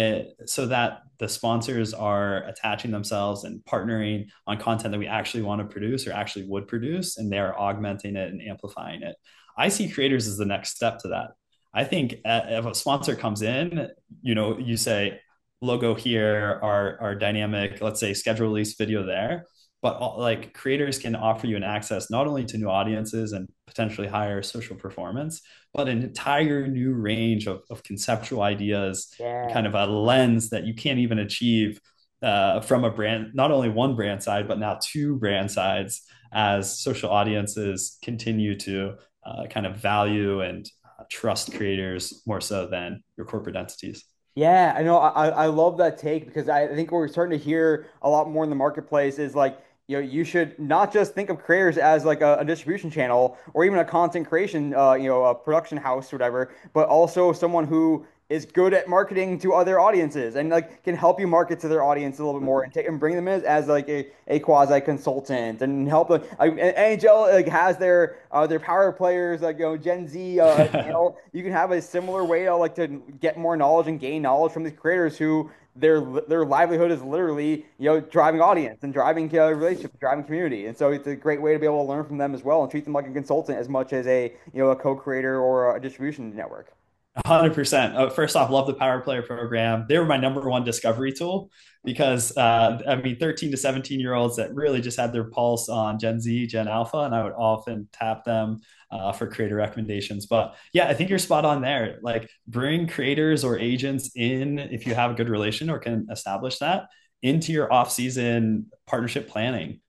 so that the sponsors are attaching themselves and partnering on content that we actually want to produce or actually would produce, and they're augmenting it and amplifying it. I see creators as the next step to that. I think if a sponsor comes in, you say logo here, our dynamic, let's say schedule release video there, but like creators can offer you an access not only to new audiences and potentially higher social performance, but an entire new range of conceptual ideas, Yeah. kind of a lens that you can't even achieve from a brand, not only one brand side, but now two brand sides, as social audiences continue to kind of value and trust creators more so than your corporate entities. Yeah, I know. I love that take because I think what we're starting to hear a lot more in the marketplace is like, you should not just think of creators as like a distribution channel or even a content creation, a production house or whatever, but also someone who is good at marketing to other audiences and like can help you market to their audience a little bit more and take and bring them in as like a quasi consultant and help them. NHL like has their power players like Gen Z channel. You can have a similar way to like to get more knowledge and gain knowledge from these creators who their livelihood is literally driving audience and driving relationship, driving community, and so it's a great way to be able to learn from them as well and treat them like a consultant as much as a co-creator or a distribution network. 100%. First off, love the Power Player program. They were my number one discovery tool because, I mean, 13 to 17-year-olds that really just had their pulse on Gen Z, Gen Alpha, and I would often tap them for creator recommendations. But yeah, I think you're spot on there. Like, bring creators or agents in if you have a good relation or can establish that into your off-season partnership planning.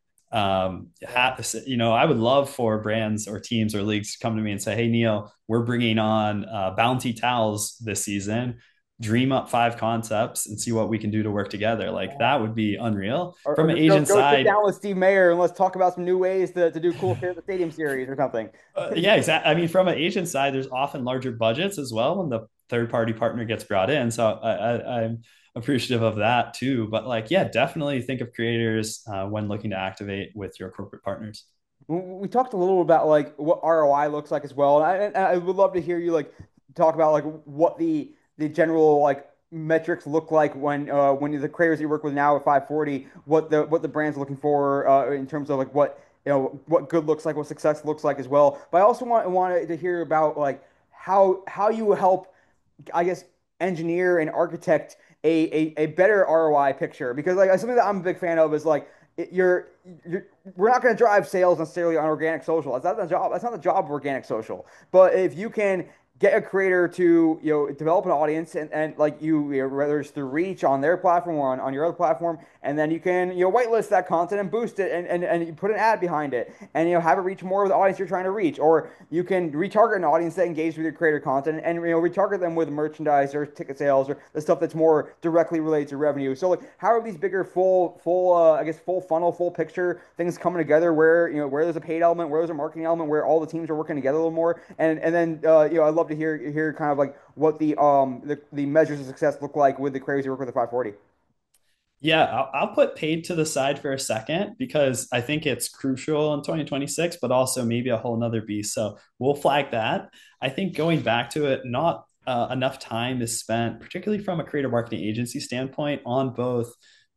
I would love for brands or teams or leagues to come to me and say, "Hey, Neil, we're bringing on Bounty Towels this season. Dream up 5 concepts and see what we can do to work together." Like that would be unreal. Or From an just go, agent go sit side, down with Steve Mayer and let's talk about some new ways to do cool shit at the stadium series or something. yeah, exactly. I mean, from an agent side, there's often larger budgets as well when the third party partner gets brought in. So I'm appreciative of that too. But like, yeah, definitely think of creators when looking to activate with your corporate partners. We talked a little about like what ROI looks like as well, and I would love to hear you like talk about like what the general like metrics look like when the creators you work with now at 540, what the brand's looking for in terms of like what good looks like, what success looks like as well. But I also wanted to hear about like how you help, I guess, engineer and architect a better ROI picture because like something that I'm a big fan of is like you're we're not going to drive sales necessarily on organic social. That's not the job. That's not the job of organic social. But if you can get a creator to develop an audience and like whether it's through reach on their platform or on your other platform, and then you can whitelist that content and boost it and you put an ad behind it and have it reach more of the audience you're trying to reach, or you can retarget an audience that engaged with your creator content and retarget them with merchandise or ticket sales or the stuff that's more directly related to revenue. So like how are these bigger full I guess full funnel, full picture things coming together where where there's a paid element, where there's a marketing element, where all the teams are working together a little more, and then I'd love to hear kind of like what the measures of success look like with the creators you work with the 540. Yeah, I'll put paid to the side for a second because I think it's crucial in 2026, but also maybe a whole nother beast. So we'll flag that. I think going back to it, not enough time is spent, particularly from a creative marketing agency standpoint, on both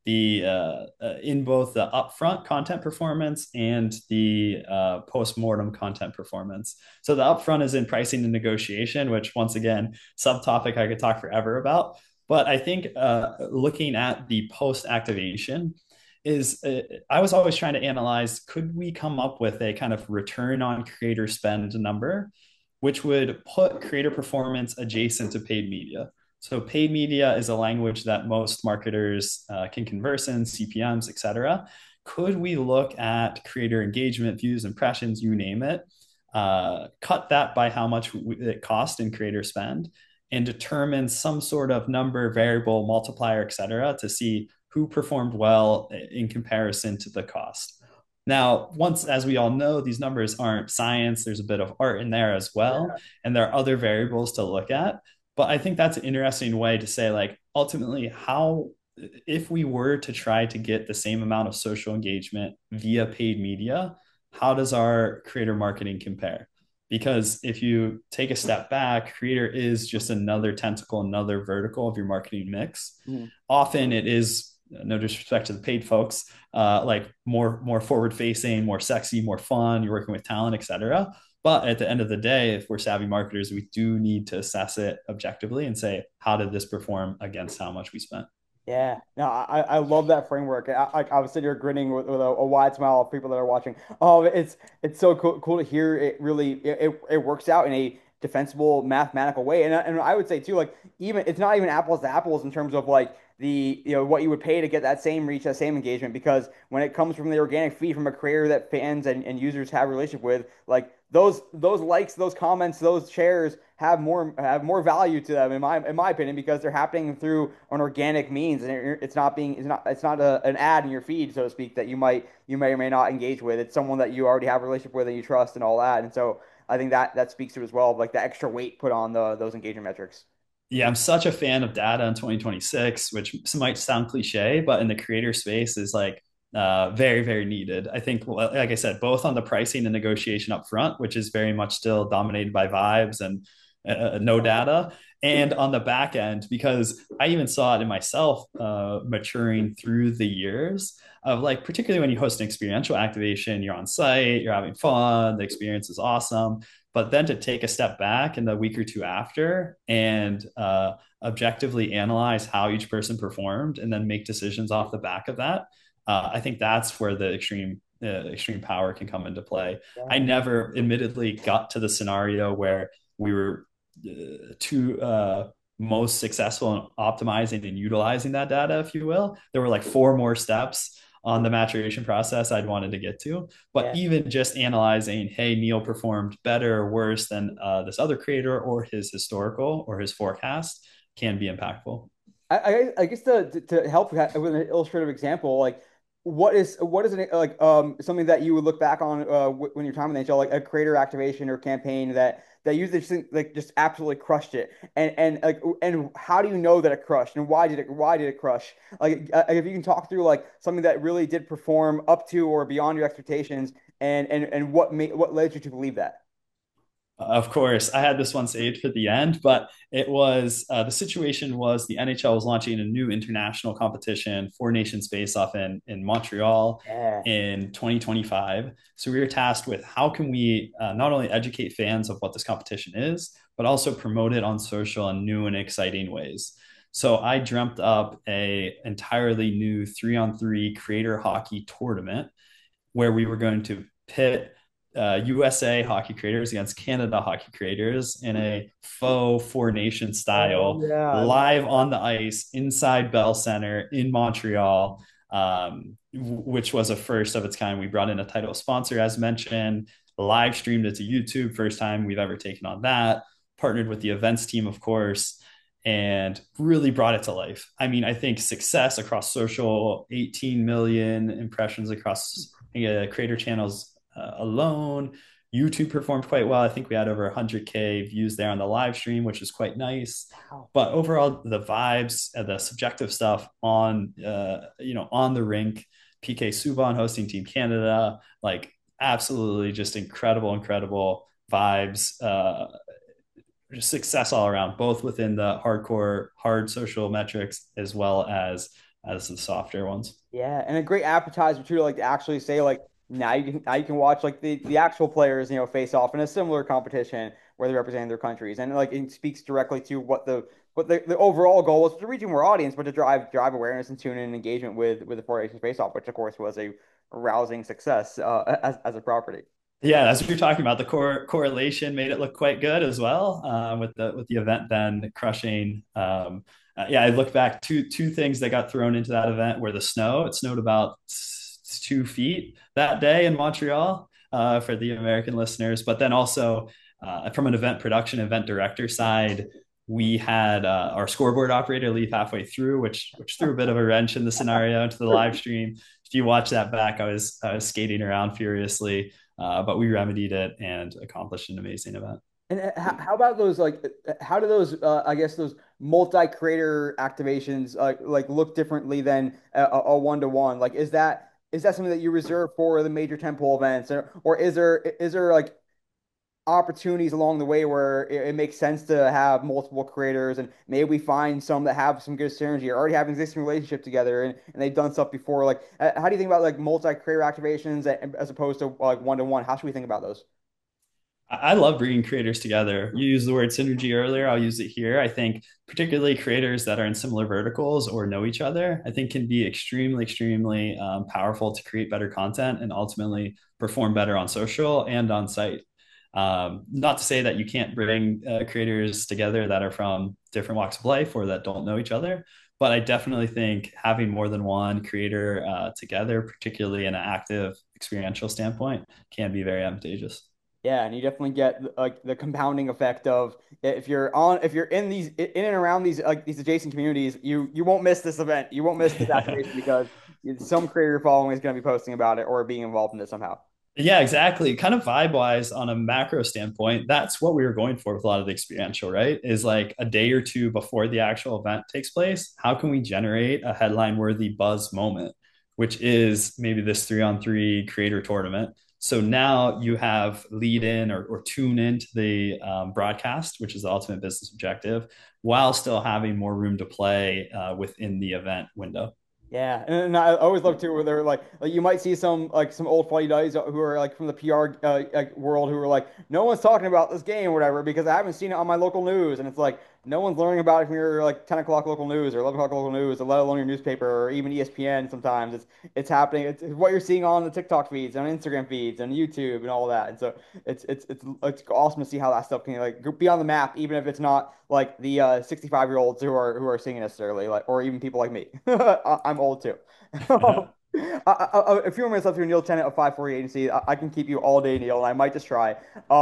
in both the upfront content performance and the post-mortem content performance. So the upfront is in pricing and negotiation, which once again, subtopic I could talk forever about. But I think looking at the post activation is I was always trying to analyze, could we come up with a kind of return on creator spend number, which would put creator performance adjacent to paid media. So paid media is a language that most marketers can converse in, CPMs, et cetera. Could we look at creator engagement, views, impressions, you name it, cut that by how much it cost in creator spend, and determine some sort of number, variable, multiplier, et cetera, to see who performed well in comparison to the cost. Now, once, as we all know, these numbers aren't science, there's a bit of art in there as well, and there are other variables to look at. But I think that's an interesting way to say, like, ultimately, how, if we were to try to get the same amount of social engagement via paid media, how does our creator marketing compare? Because if you take a step back, creator is just another tentacle, another vertical of your marketing mix. Mm-hmm. Often it is, no disrespect to the paid folks, like more forward facing, more sexy, more fun. You're working with talent, et cetera. But at the end of the day, if we're savvy marketers, we do need to assess it objectively and say, how did this perform against how much we spent? Yeah, no, I love that framework. I was sitting here grinning with a wide smile of people that are watching. Oh, it's so cool to hear it really it works out in a defensible mathematical way. And I would say too, like even it's not even apples to apples in terms of like the what you would pay to get that same reach, that same engagement, because when it comes from the organic feed from a creator that fans and users have a relationship with, like those likes, those comments, those shares have more value to them in my opinion because they're happening through an organic means and it's not an ad in your feed, so to speak, that you may or may not engage with. It's someone that you already have a relationship with and you trust and all that. And so I think that speaks to it as well, like the extra weight put on those engagement metrics. Yeah, I'm such a fan of data in 2026, which might sound cliche, but in the creator space is like very, very needed. I think, like I said, both on the pricing and negotiation up front, which is very much still dominated by vibes and no data, and on the back end, because I even saw it in myself maturing through the years of like, particularly when you host an experiential activation, you're on site, you're having fun, the experience is awesome, but then to take a step back in the week or two after and objectively analyze how each person performed and then make decisions off the back of that, I think that's where the extreme power can come into play. I Yeah. never admittedly got to the scenario where we were too most successful in optimizing and utilizing that data, if you will. There were like four more steps on the maturation process I'd wanted to get to. But Yeah. even just analyzing, hey, Neil performed better or worse than this other creator or his historical or his forecast can be impactful. I guess to help with an illustrative example, like what is an like something that you would look back on when you're time in the NHL, like a creator activation or campaign that you just think, like just absolutely crushed it, and how do you know that it crushed, and why did it crush? Like if you can talk through like something that really did perform up to or beyond your expectations, and what led you to believe that? Of course, I had this one saved for the end, but it was the situation was the NHL was launching a new international competition, Four Nations Face Off in Montreal Yeah. in 2025. So we were tasked with how can we not only educate fans of what this competition is, but also promote it on social in new and exciting ways. So I dreamt up a entirely new 3-on-3 creator hockey tournament where we were going to pit USA hockey creators against Canada hockey creators in a faux Four Nation Oh style, yeah, I love live that. on the ice inside Bell Center in Montreal, which was a first of its kind. We brought in a title sponsor, as mentioned, live streamed it to YouTube, first time we've ever taken on that. Partnered with the events team, of course, and really brought it to life. I mean, I think success across social, 18 million impressions across creator channels alone. YouTube performed quite well. I think we had over 100K views there on the live stream, which is quite nice. Wow. But overall, the vibes, the subjective stuff on on the rink, PK Subban hosting Team Canada, like absolutely just incredible, incredible vibes. Just success all around, both within the hardcore, hard social metrics as well as the softer ones. Yeah, and a great appetizer too, like to actually say like now you can watch like the actual players, face off in a similar competition where they're representing their countries, and like it speaks directly to the overall goal was to reach more audience, but to drive awareness and tune in and engagement with the Four Nations face off, which of course was a rousing success as a property. Yeah, as we were talking about, the correlation made it look quite good as well with the event then crushing. Yeah, I look back two things that got thrown into that event were the snow. It snowed about 2 feet that day in Montreal for the American listeners, but then also from an event production, event director side, we had our scoreboard operator leave halfway through, which threw a bit of a wrench in the scenario into the live stream. If you watch that back, I was skating around furiously, but we remedied it and accomplished an amazing event. And how about those like how do those I guess those multi-creator activations like look differently than a one-to-one? Like is that something that you reserve for the major temple events, or is there like opportunities along the way where it makes sense to have multiple creators, and maybe we find some that have some good synergy or already have an existing relationship together, and they've done stuff before. Like how do you think about like multi-creator activations as opposed to like one-to-one? How should we think about those? I love bringing creators together. You used the word synergy earlier. I'll use it here. I think particularly creators that are in similar verticals or know each other, I think can be extremely, extremely powerful to create better content and ultimately perform better on social and on site. Not to say that you can't bring creators together that are from different walks of life or that don't know each other, but I definitely think having more than one creator together, particularly in an active experiential standpoint, can be very advantageous. Yeah, and you definitely get like the compounding effect of if you're in and around these like these adjacent communities, you won't miss this event. You won't miss this activation because some creator following is going to be posting about it or being involved in it somehow. Yeah, exactly. Kind of vibe wise on a macro standpoint, that's what we were going for with a lot of the experiential, right? Is like a day or two before the actual event takes place. How can we generate a headline worthy buzz moment, which is maybe this 3-on-3 creator tournament? So now you have lead in or tune into the broadcast, which is the ultimate business objective, while still having more room to play within the event window. Yeah, and I always love too where they're like you might see some old funny guys who are like from the PR like world who are like no one's talking about this game or whatever because I haven't seen it on my local news, and it's like no one's learning about it from your like 10 o'clock local news or 11 o'clock local news, or let alone your newspaper or even ESPN. Sometimes it's happening. It's what you're seeing on the TikTok feeds, on Instagram feeds, and YouTube and all that. And so it's awesome to see how that stuff can like be on the map, even if it's not like the 65-year-olds who are seeing it necessarily, like or even people like me. I'm old too. A few more minutes left here, Neil Tennant of 540 Agency. I can keep you all day, Neil, and I might just try.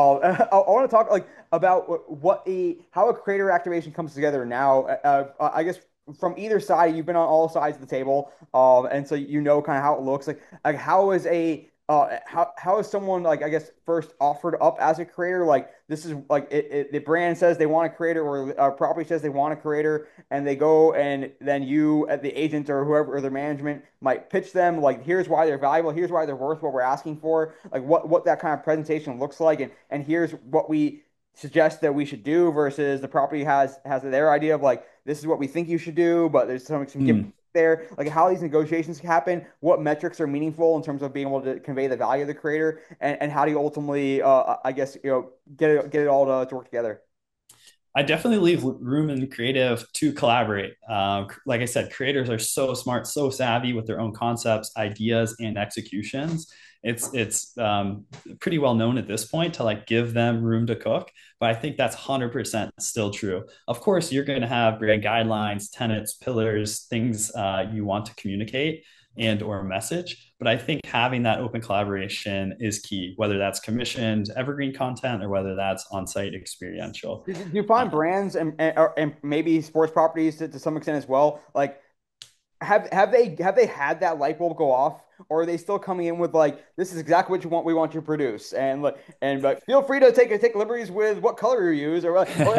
I want to talk like about how a creator activation comes together now. I guess from either side, you've been on all sides of the table, and so you know kind of how it looks. Like how is a how is someone like I guess first offered up as a creator? Like this is like the brand says they want a creator, or property says they want a creator, and they go and then you, at the agent or whoever or their management, might pitch them like here's why they're valuable, here's why they're worth what we're asking for, like what that kind of presentation looks like, and here's what we suggest that we should do versus the property has their idea of like this is what we think you should do, but there's some give Hmm. there, like how these negotiations happen, what metrics are meaningful in terms of being able to convey the value of the creator, and how do you ultimately, I guess, get it all to work together. I definitely leave room in creative to collaborate. Like I said, creators are so smart, so savvy with their own concepts, ideas, and executions. It's pretty well known at this point to like give them room to cook. But I think that's 100% still true. Of course, you're going to have brand guidelines, tenets, pillars, things you want to communicate and or message, but I think having that open collaboration is key, whether that's commissioned evergreen content or whether that's on-site experiential. Do you find brands and maybe sports properties to some extent as well, like have they had that light bulb go off, or are they still coming in with like this is exactly what you want, we want you to produce, and like and but feel free to take liberties with what color you use,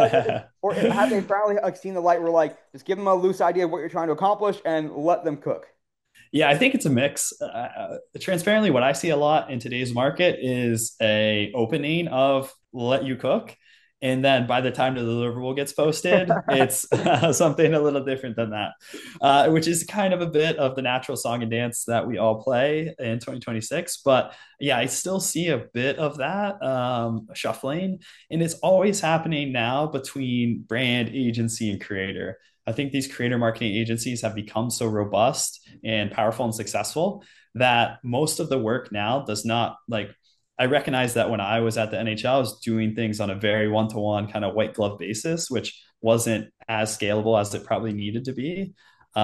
or have they finally like seen the light where like just give them a loose idea of what you're trying to accomplish and let them cook? Yeah, I think it's a mix. Transparently, what I see a lot in today's market is a opening of let you cook, and then by the time the deliverable gets posted, it's something a little different than that, which is kind of a bit of the natural song and dance that we all play in 2026. But yeah, I still see a bit of that shuffling, and it's always happening now between brand, agency, and creator. I think these creator marketing agencies have become so robust and powerful and successful that most of the work now does not like. I recognize that when I was at the NHL, I was doing things on a very one-to-one kind of white glove basis, which wasn't as scalable as it probably needed to be.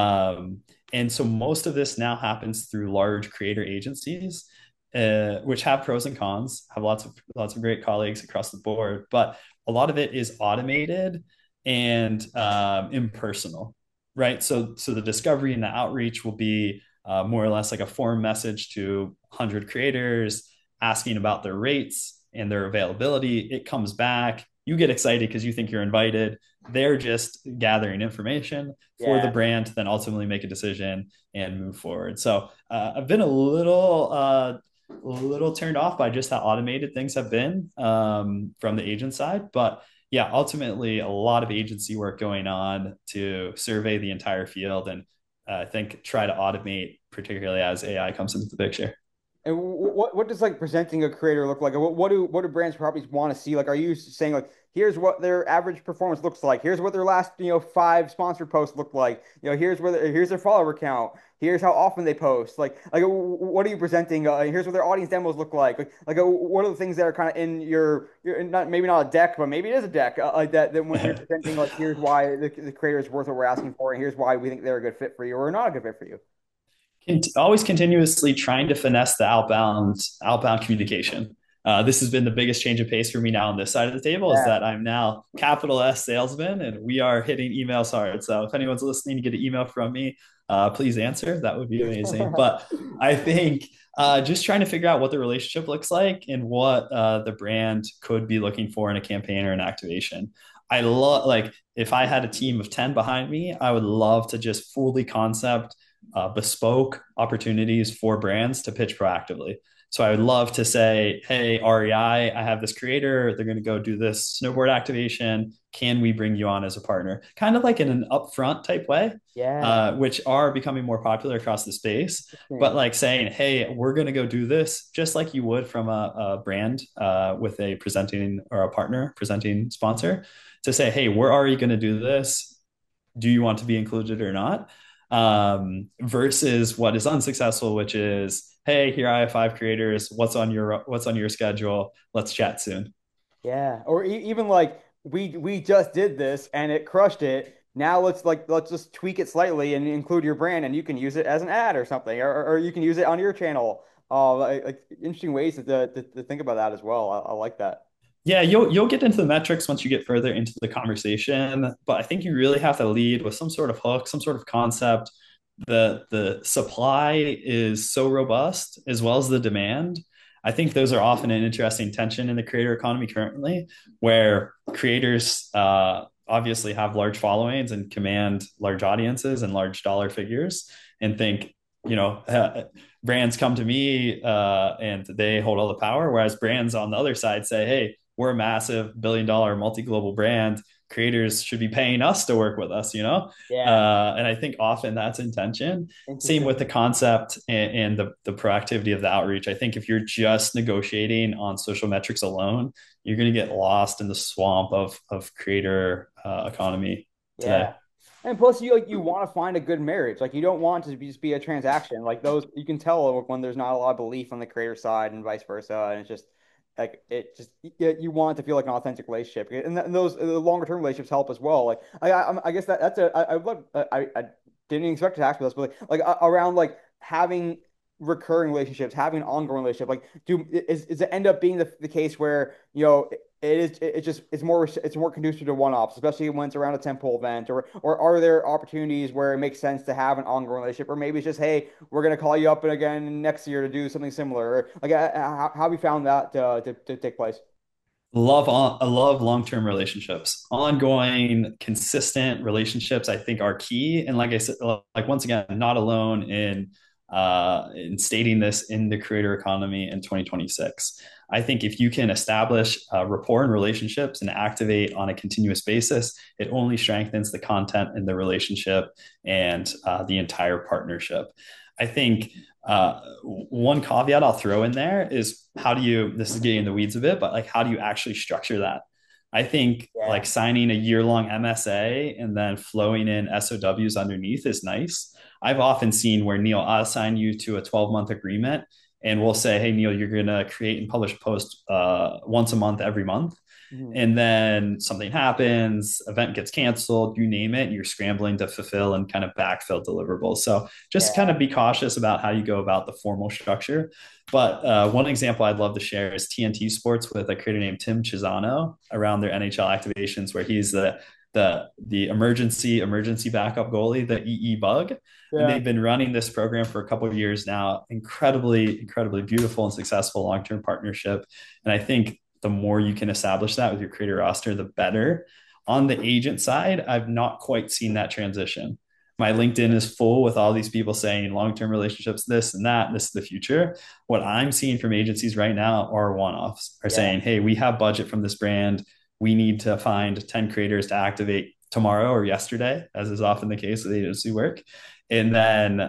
And so most of this now happens through large creator agencies, which have pros and cons, have lots of great colleagues across the board, but a lot of it is automated and impersonal, right? So the discovery and the outreach will be more or less like a form message to 100 creators asking about their rates and their availability. It comes back. You get excited because you think you're invited. They're just gathering information for the Yeah. brand to then ultimately make a decision and move forward. So I've been a little turned off by just how automated things have been from the agent side, but yeah, ultimately a lot of agency work going on to survey the entire field and I think try to automate, particularly as AI comes into the picture. And what does like presenting a creator look like? What do brands properties want to see? Like, are you saying like, here's what their average performance looks like. Here's what their last 5 sponsored posts look like. Here's their follower count. Here's how often they post. What are you presenting? Here's what their audience demos look like. What are the things that are kind of in your not maybe not a deck, but maybe it is a deck like that when you're presenting like here's why the creator is worth what we're asking for, and here's why we think they're a good fit for you or not a good fit for you. Always continuously trying to finesse the outbound communication. this has been the biggest change of pace for me now on this side of the table is Yeah. that I'm now capital S salesman and we are hitting emails hard. So if anyone's listening, you get an email from me, please answer. That would be amazing. But I think just trying to figure out what the relationship looks like and what the brand could be looking for in a campaign or an activation. I love, like, if I had a team of 10 behind me, I would love to just fully concept bespoke opportunities for brands to pitch proactively. So I would love to say, hey, REI, I have this creator. They're going to go do this snowboard activation. Can we bring you on as a partner? Kind of like in an upfront type way, Yeah. which are becoming more popular across the space. But Interesting. like saying, hey, we're going to go do this just like you would from a brand with a presenting or a partner presenting sponsor to say, hey, we're already going to do this. Do you want to be included or not? Versus what is unsuccessful, which is, hey, here I have 5 creators. What's on your schedule? Let's chat soon. Yeah. Or even like we just did this and it crushed it. Now let's just tweak it slightly and include your brand and you can use it as an ad or something, or you can use it on your channel. Like interesting ways to think about that as well. I like that. Yeah, you'll get into the metrics once you get further into the conversation, but I think you really have to lead with some sort of hook, some sort of concept. The supply is so robust as well as the demand. I think those are often an interesting tension in the creator economy currently, where creators obviously have large followings and command large audiences and large dollar figures, and think, you know, brands come to me and they hold all the power, whereas brands on the other side say, hey, we're a massive billion-dollar multi-global brand. Creators should be paying us to work with us, you know? Yeah. And I think often that's intention. Same Interesting. with the concept and the proactivity of the outreach. I think if you're just negotiating on social metrics alone, you're going to get lost in the swamp of creator economy today. Yeah. And plus, you want to find a good marriage. Like you don't want to just be a transaction. Like those, you can tell when there's not a lot of belief on the creator side and vice versa. And it's just like you want it to feel like an authentic relationship. And those longer term relationships help as well. Like I guess that's I would love I didn't expect to ask for this, but around like having recurring relationships, having an ongoing relationship. Like is it end up being the case where it's more conducive to one-offs, especially when it's around a temple event, or are there opportunities where it makes sense to have an ongoing relationship, or maybe it's just, hey, we're gonna call you up and again next year to do something similar. Or, like how have you found that to take place? I love long-term relationships. Ongoing, consistent relationships, I think, are key. And like I said, like once again, not alone in stating this in the creator economy in 2026. I think if you can establish rapport and relationships and activate on a continuous basis, it only strengthens the content in the relationship and the entire partnership. I think one caveat I'll throw in there is, how do you, this is getting in the weeds a bit, but like, how do you actually structure that? I think Yeah. like signing a year-long MSA and then flowing in SOWs underneath is nice. I've often seen where, Neil, I'll sign you to a 12-month agreement and we'll say, hey, Neil, you're going to create and publish a post once a month, every month. Mhm. And then something happens, event gets canceled, you name it, you're scrambling to fulfill and kind of backfill deliverables. So just kind Yeah. of be cautious about how you go about the formal structure. But one example I'd love to share is TNT Sports with a creator named Tim Chisano around their NHL activations, where he's the emergency backup goalie, the EE bug. And Yeah. they've been running this program for a couple of years now. Incredibly beautiful and successful long-term partnership. And I think the more you can establish that with your creator roster, the better. On the agent side, I've not quite seen that transition. My LinkedIn is full with all these people saying long-term relationships, this and that, this is the future. What I'm seeing from agencies right now are one-offs, are Yeah. saying, hey, we have budget from this brand. We need to find 10 creators to activate tomorrow or yesterday, as is often the case with agency work. And then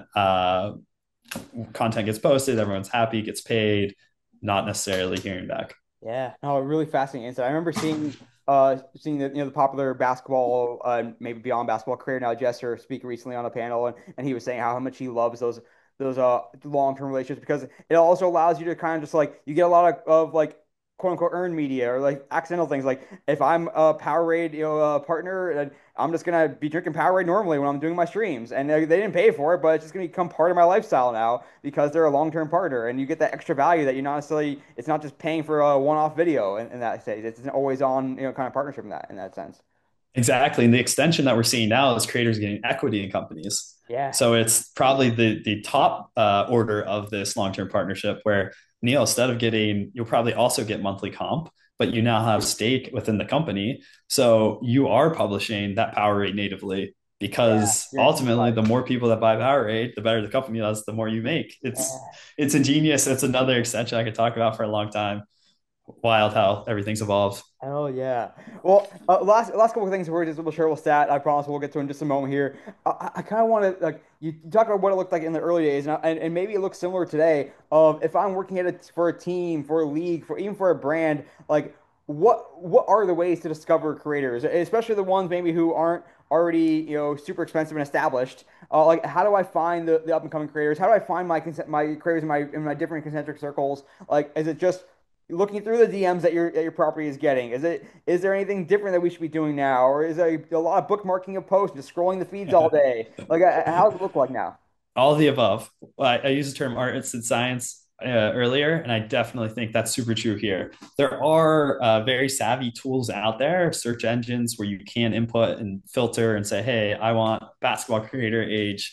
content gets posted, everyone's happy, gets paid, not necessarily hearing back. Yeah, no, really fascinating insight. I remember seeing the the popular basketball maybe beyond basketball career now Jester speak recently on a panel, and he was saying how much he loves those long-term relationships because it also allows you to kind of just like you get a lot of like quote unquote earned media or like accidental things. Like if I'm a Powerade, partner, I'm just gonna be drinking Powerade normally when I'm doing my streams, and they didn't pay for it, but it's just gonna become part of my lifestyle now because they're a long-term partner, and you get that extra value that you're not necessarily. It's not just paying for a one-off video in that stage. It's an always on, kind of partnership in that sense. Exactly. And the extension that we're seeing now is creators getting equity in companies. Yeah. So it's probably the top order of this long term partnership where Neil, instead of getting, you'll probably also get monthly comp, but you now have stake within the company. So you are publishing that Powerade natively Yeah. because You're ultimately the incentivized. more people that buy Powerade, the better the company does, the more you make. It's ingenious. It's another extension I could talk about for a long time. Wild how everything's evolved. Oh yeah. Well, last couple of things before we just a little shareable stat. I promise we'll get to in just a moment here. I kind of want to like you talk about what it looked like in the early days, and maybe it looks similar today. Of if I'm working for a team, for a league, for even for a brand, like what are the ways to discover creators, especially the ones maybe who aren't already super expensive and established. Like how do I find the up and coming creators? How do I find my creators in my different concentric circles? Like is it just looking through the DMs that your property is getting? Is there anything different that we should be doing now, or is there a lot of bookmarking of posts, just scrolling the feeds all day? Like, how does it look like now? All of the above. I use the term arts and science earlier, and I definitely think that's super true here. There are very savvy tools out there, search engines where you can input and filter and say, hey, I want basketball creator age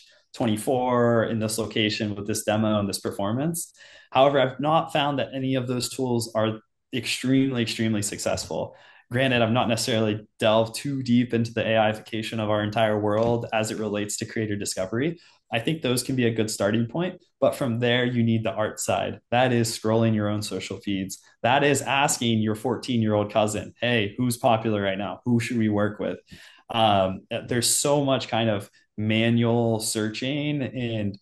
24 in this location with this demo and this performance. However, I've not found that any of those tools are extremely, extremely successful. Granted, I've not necessarily delved too deep into the AIification of our entire world as it relates to creator discovery. I think those can be a good starting point. But from there, you need the art side. That is scrolling your own social feeds. That is asking your 14-year-old cousin, hey, who's popular right now? Who should we work with? There's so much kind of manual searching and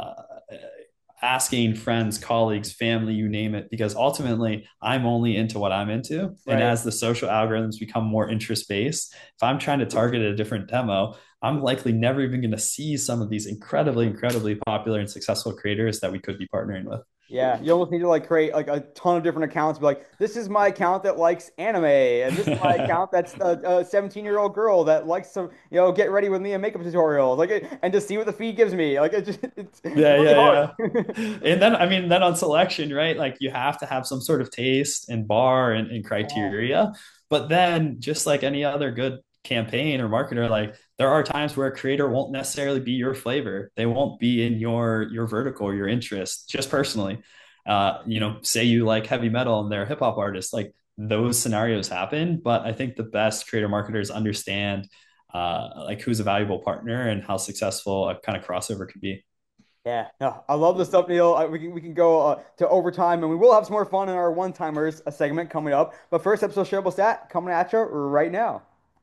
asking friends, colleagues, family, you name it, because ultimately I'm only into what I'm into. And Right. as the social algorithms become more interest based, if I'm trying to target a different demo, I'm likely never even going to see some of these incredibly, incredibly popular and successful creators that we could be partnering with. Yeah, you almost need to like create like a ton of different accounts. Be like, this is my account that likes anime, and this is my account that's a 17-year-old girl that likes to, get ready with me and makeup tutorials. Like, and just see what the feed gives me. Like, it's Yeah, really yeah, hard. yeah. And then, I mean, then on selection, right? Like you have to have some sort of taste and bar and Yeah. criteria. But then, just like any other good campaign or marketer, like there are times where a creator won't necessarily be your flavor. They won't be in your vertical or your interest, just personally. Say you like heavy metal and they're a hip hop artist, like those scenarios happen. But I think the best creator marketers understand like who's a valuable partner and how successful a kind of crossover could be. Yeah, no, I love this stuff, Neil. We can go to overtime, and we will have some more fun in our one timers segment coming up. But first episode shareable stat coming at you right now.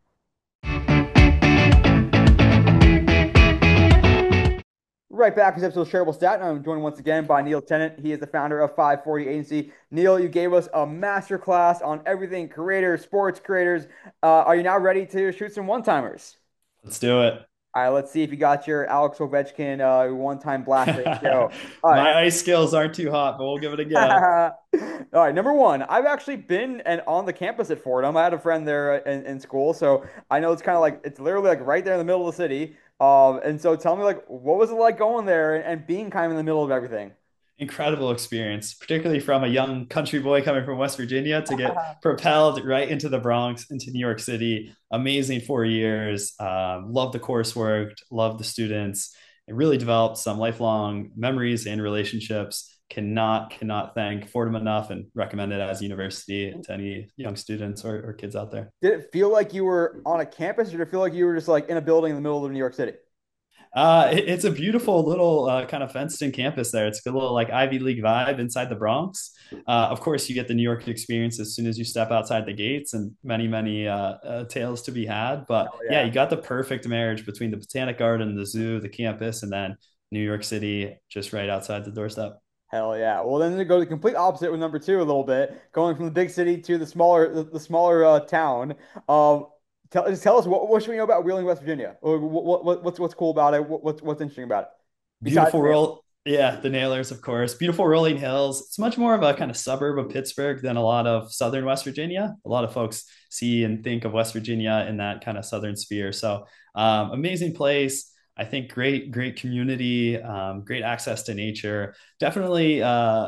Right back with episode of Shareable Stat. I'm joined once again by Neil Tennant. He is the founder of 540 Agency. Neil, you gave us a master class on everything creators, sports creators. Are you now ready to shoot some one timers? Let's do it. All right, let's see if you got your Alex Ovechkin one time blast ratio. All right. My ice skills aren't too hot, but we'll give it a go. All right, number one, I've actually been and on the campus at Fordham. I had a friend there in school, so I know it's kind of like it's literally like right there in the middle of the city. And so tell me like what was it like going there and being kind of in the middle of everything? Incredible experience, particularly from a young country boy coming from West Virginia to get propelled right into the Bronx, into New York City. Amazing 4 years. Love the coursework, love the students. It really developed some lifelong memories and relationships. Cannot thank Fordham enough and recommend it as a university to any young students or kids out there. Did it feel like you were on a campus, or did it feel like you were just like in a building in the middle of New York City? It's a beautiful little kind of fenced in campus there. It's a little like Ivy League vibe inside the Bronx. Of course, you get the New York experience as soon as you step outside the gates and many, many tales to be had. But Oh yeah, yeah. you got the perfect marriage between the Botanic Garden, the zoo, the campus, and then New York City just right outside the doorstep. Hell yeah. Well, then to go the complete opposite with number two a little bit, going from the big city to the smaller town. Um, just tell us what should we know about Wheeling, West Virginia? Or what's cool about it? What's interesting about it besides Beautiful family? rural Yeah, the Nailers, of course. Beautiful rolling hills. It's much more of a kind of suburb of Pittsburgh than a lot of southern West Virginia. A lot of folks see and think of West Virginia in that kind of southern sphere. So, amazing place. I think great community, great access to nature. Definitely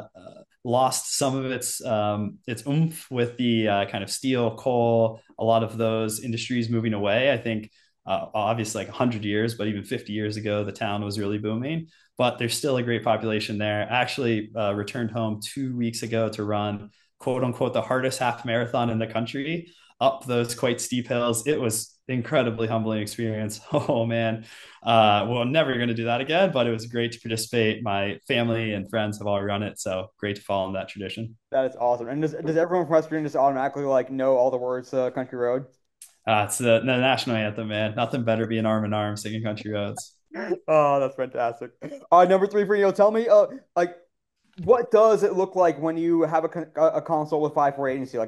lost some of its oomph with the kind of steel, coal, a lot of those industries moving away. I think obviously like 100 years, but even 50 years ago, the town was really booming, but there's still a great population there. I actually returned home 2 weeks ago to run quote unquote the hardest half marathon in the country up those quite steep hills. It was incredibly humbling experience. Oh man, well, I'm never going to do that again, but it was great to participate. My family and friends have all run it, so great to follow in that tradition. That is awesome. And does everyone from West Virginia just automatically like know all the words to Country Road? It's the national anthem, man. Nothing better being arm in arm singing country roads. Oh, that's fantastic. Number three for you. Tell me, like, what does it look like when you have a consult with 5-4 agency?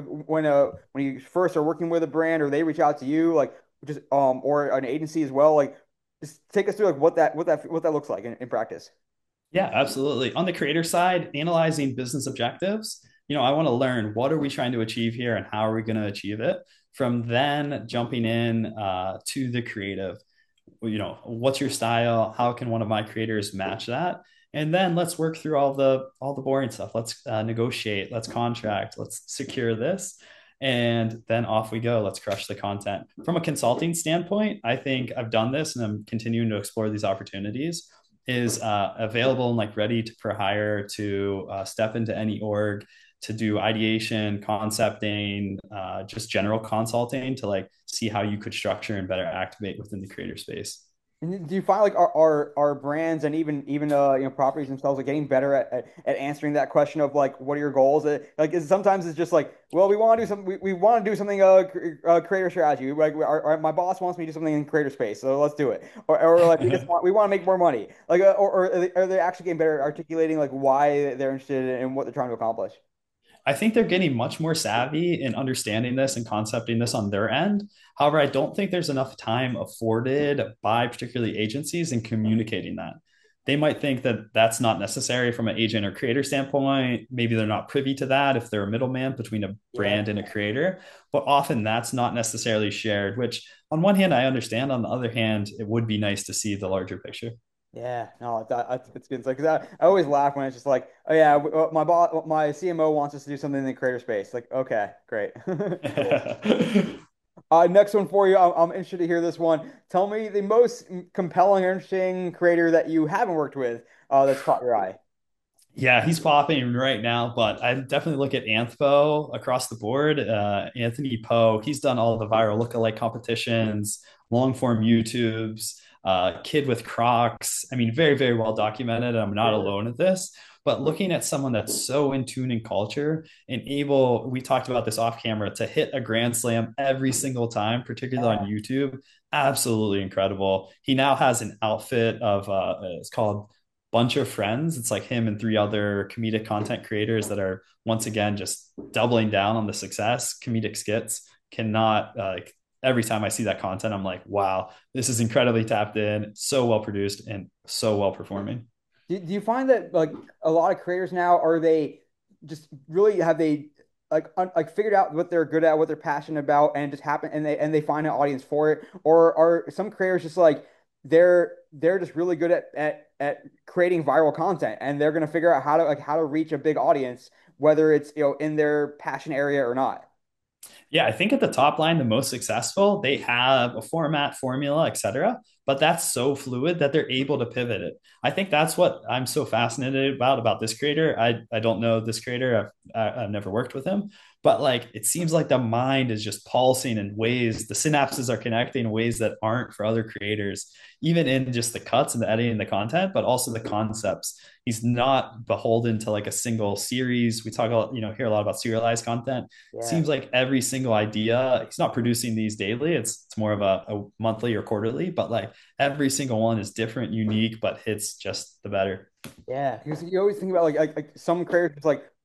When you first are working with a brand or they reach out to you, like just or an agency as well, like just take us through like what that looks like in practice. Yeah, absolutely. On the creator side, analyzing business objectives, I want to learn what are we trying to achieve here and how are we going to achieve it. From then jumping in to the creative, what's your style? How can one of my creators match that? And then let's work through all the boring stuff. Let's negotiate. Let's contract. Let's secure this. And then off we go. Let's crush the content. From a consulting standpoint, I think I've done this and I'm continuing to explore these opportunities is available and like ready to for hire to step into any org to do ideation, concepting, just general consulting to like see how you could structure and better activate within the creator space. And do you find like our brands and even properties themselves are getting better at answering that question of like what are your goals? Like sometimes it's just like, well, we want to do something creator strategy. Like my boss wants me to do something in creator space, so let's do it. Or like we want to make more money. Like or are they actually getting better at articulating like why they're interested in what they're trying to accomplish? I think they're getting much more savvy in understanding this and concepting this on their end. However, I don't think there's enough time afforded by particularly agencies in communicating that. They might think that that's not necessary from an agent or creator standpoint. Maybe they're not privy to that if they're a middleman between a Yeah. brand and a creator, but often that's not necessarily shared, which on one hand, I understand. On the other hand, it would be nice to see the larger picture. Yeah, no, it's good. It's like, 'cause I always laugh when it's just like, oh yeah, my boss, my CMO wants us to do something in the creator space. Like, okay, great, cool. Next one for you. I'm interested to hear this one. Tell me the most compelling or interesting creator that you haven't worked with, that's caught your eye. Yeah, he's popping right now, but I definitely look at Anthpo across the board. Anthony Poe, he's done all the viral lookalike competitions, long form YouTubes, Kid with Crocs. I mean, very, very well documented. I'm not alone at this, but looking at someone that's so in tune in culture and able, we talked about this off camera, to hit a grand slam every single time, particularly on YouTube, absolutely incredible. He now has an outfit of, it's called Bunch of Friends. It's like him and three other comedic content creators that are once again just doubling down on the success. Comedic skits cannot every time I see that content, I'm like, wow, this is incredibly tapped in, so well produced, and so well performing. Do you find that like a lot of creators now are they just really have they like figured out what they're good at, what they're passionate about, and just happen and they find an audience for it, or are some creators just like they're just really good at creating viral content and they're gonna figure out how to reach a big audience, whether it's in their passion area or not. Yeah, I think at the top line, the most successful, they have a format, formula, etc. But that's so fluid that they're able to pivot it. I think that's what I'm so fascinated about this creator. I don't know this creator. I've never worked with him, but like it seems like the mind is just pulsing in ways, the synapses are connecting in ways that aren't for other creators, even in just the cuts and the editing, the content, but also the concepts. He's not beholden to like a single series. We talk about, hear a lot about serialized content. Yeah. Seems like every single idea, he's not producing these daily. It's more of a monthly or quarterly, but like every single one is different, unique, but hits just the better. Yeah, because you always think about like some creators like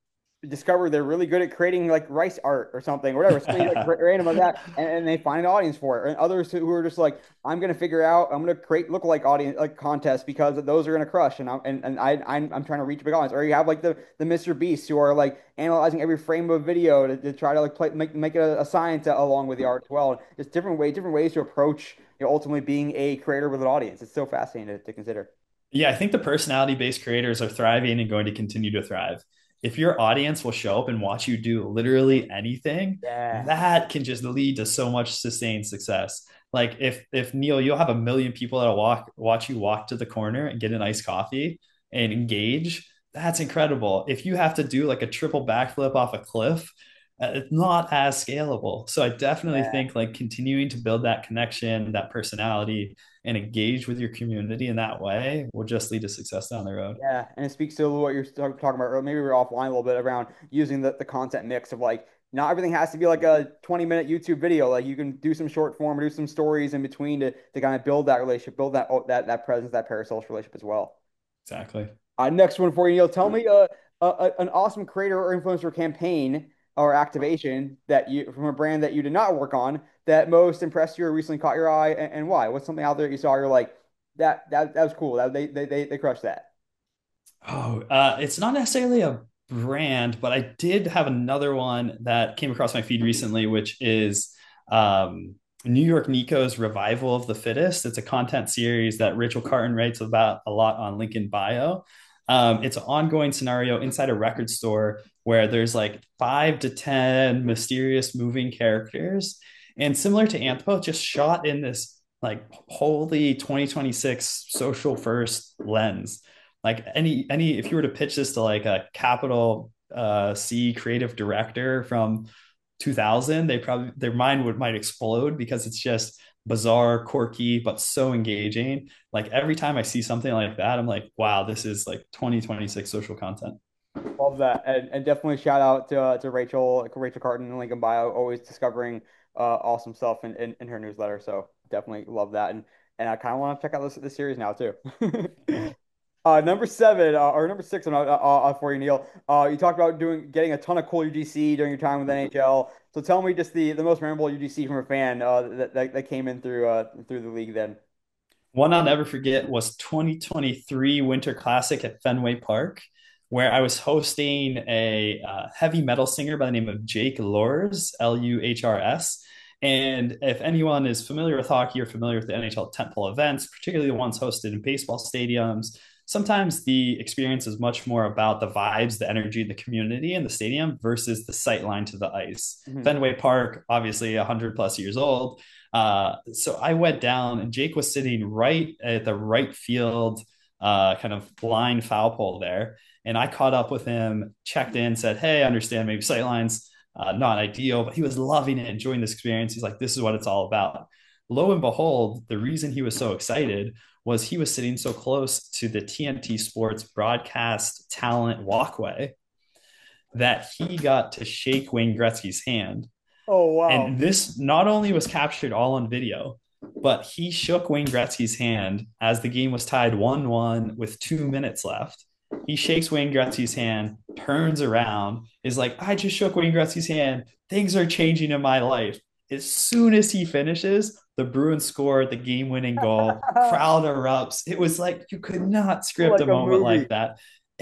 discover they're really good at creating like rice art or something, or whatever, something like random like that, and they find an audience for it. And others who are just like, I'm gonna figure out, I'm gonna create lookalike audience like contests because those are gonna crush, and I'm trying to reach a big audience. Or you have like the Mr. Beasts who are like analyzing every frame of video to try to like make it a science along with the art as well. Just different ways to approach, ultimately being a creator with an audience. It's so fascinating to consider. Yeah, I think the personality based creators are thriving and going to continue to thrive. If your audience will show up and watch you do literally anything, Yeah. that can just lead to so much sustained success. Like if Neil, you'll have a million people that'll watch you walk to the corner and get an iced coffee and engage. That's incredible. If you have to do like a triple backflip off a cliff, it's not as scalable. So I definitely Yeah. think like continuing to build that connection, that personality, and engage with your community in that way will just lead to success down the road. Yeah, and it speaks to what you're talking about earlier. Maybe we were offline a little bit around using the content mix of like not everything has to be like a 20-minute YouTube video. Like you can do some short form, do some stories in between to kind of build that relationship, build that presence, that parasocial relationship as well. Exactly. Next one for you, Neil. Tell me an awesome creator or influencer campaign or activation that you from a brand that you did not work on that most impressed you or recently caught your eye, and why? What's something out there that you saw you're like that was cool. That they crushed that. Oh, it's not necessarily a brand, but I did have another one that came across my feed recently, which is New York Nico's Revival of the Fittest. It's a content series that Rachel Carton writes about a lot on Lincoln Bio. It's an ongoing scenario inside a record store where there's like 5 to 10 mysterious moving characters. And similar to Anthro, just shot in this like holy 2026 social first lens. Like any if you were to pitch this to like a capital C creative director from 2000, they probably their mind would might explode because it's just bizarre, quirky, but so engaging. Like every time I see something like that, I'm like, wow, this is like 2026 social content. Love that, and definitely shout out to Rachel Carton and Lincoln Bio, always discovering awesome stuff in her newsletter. So definitely love that, and I kind of want to check out this series now too. Number seven or number six for you, Neil. You talked about getting a ton of cool UGC during your time with NHL. So tell me just the most memorable UGC from a fan that came in through the league then. One I'll never forget was 2023 Winter Classic at Fenway Park, where I was hosting a heavy metal singer by the name of Jake Luhrs, Luhrs. And if anyone is familiar with hockey or familiar with the NHL tentpole events, particularly the ones hosted in baseball stadiums, sometimes the experience is much more about the vibes, the energy, the community in the stadium versus the sight line to the ice. Mhm. Fenway Park, obviously 100 plus years old, so I went down, and Jake was sitting right at the right field, kind of blind foul pole there. And I caught up with him, checked in, said, "Hey, I understand maybe sightlines not ideal," but he was loving it, enjoying this experience. He's like, "This is what it's all about." Lo and behold, the reason he was so excited was he was sitting so close to the TNT Sports broadcast talent walkway that he got to shake Wayne Gretzky's hand. Oh wow. And this not only was captured all on video, but he shook Wayne Gretzky's hand as the game was tied 1-1 with 2 minutes left. He shakes Wayne Gretzky's hand, turns around, is like, "I just shook Wayne Gretzky's hand. Things are changing in my life." As soon as he finishes, the Bruins score the game winning goal. Crowd erupts. It was like you could not script Like a a moment movie. like that.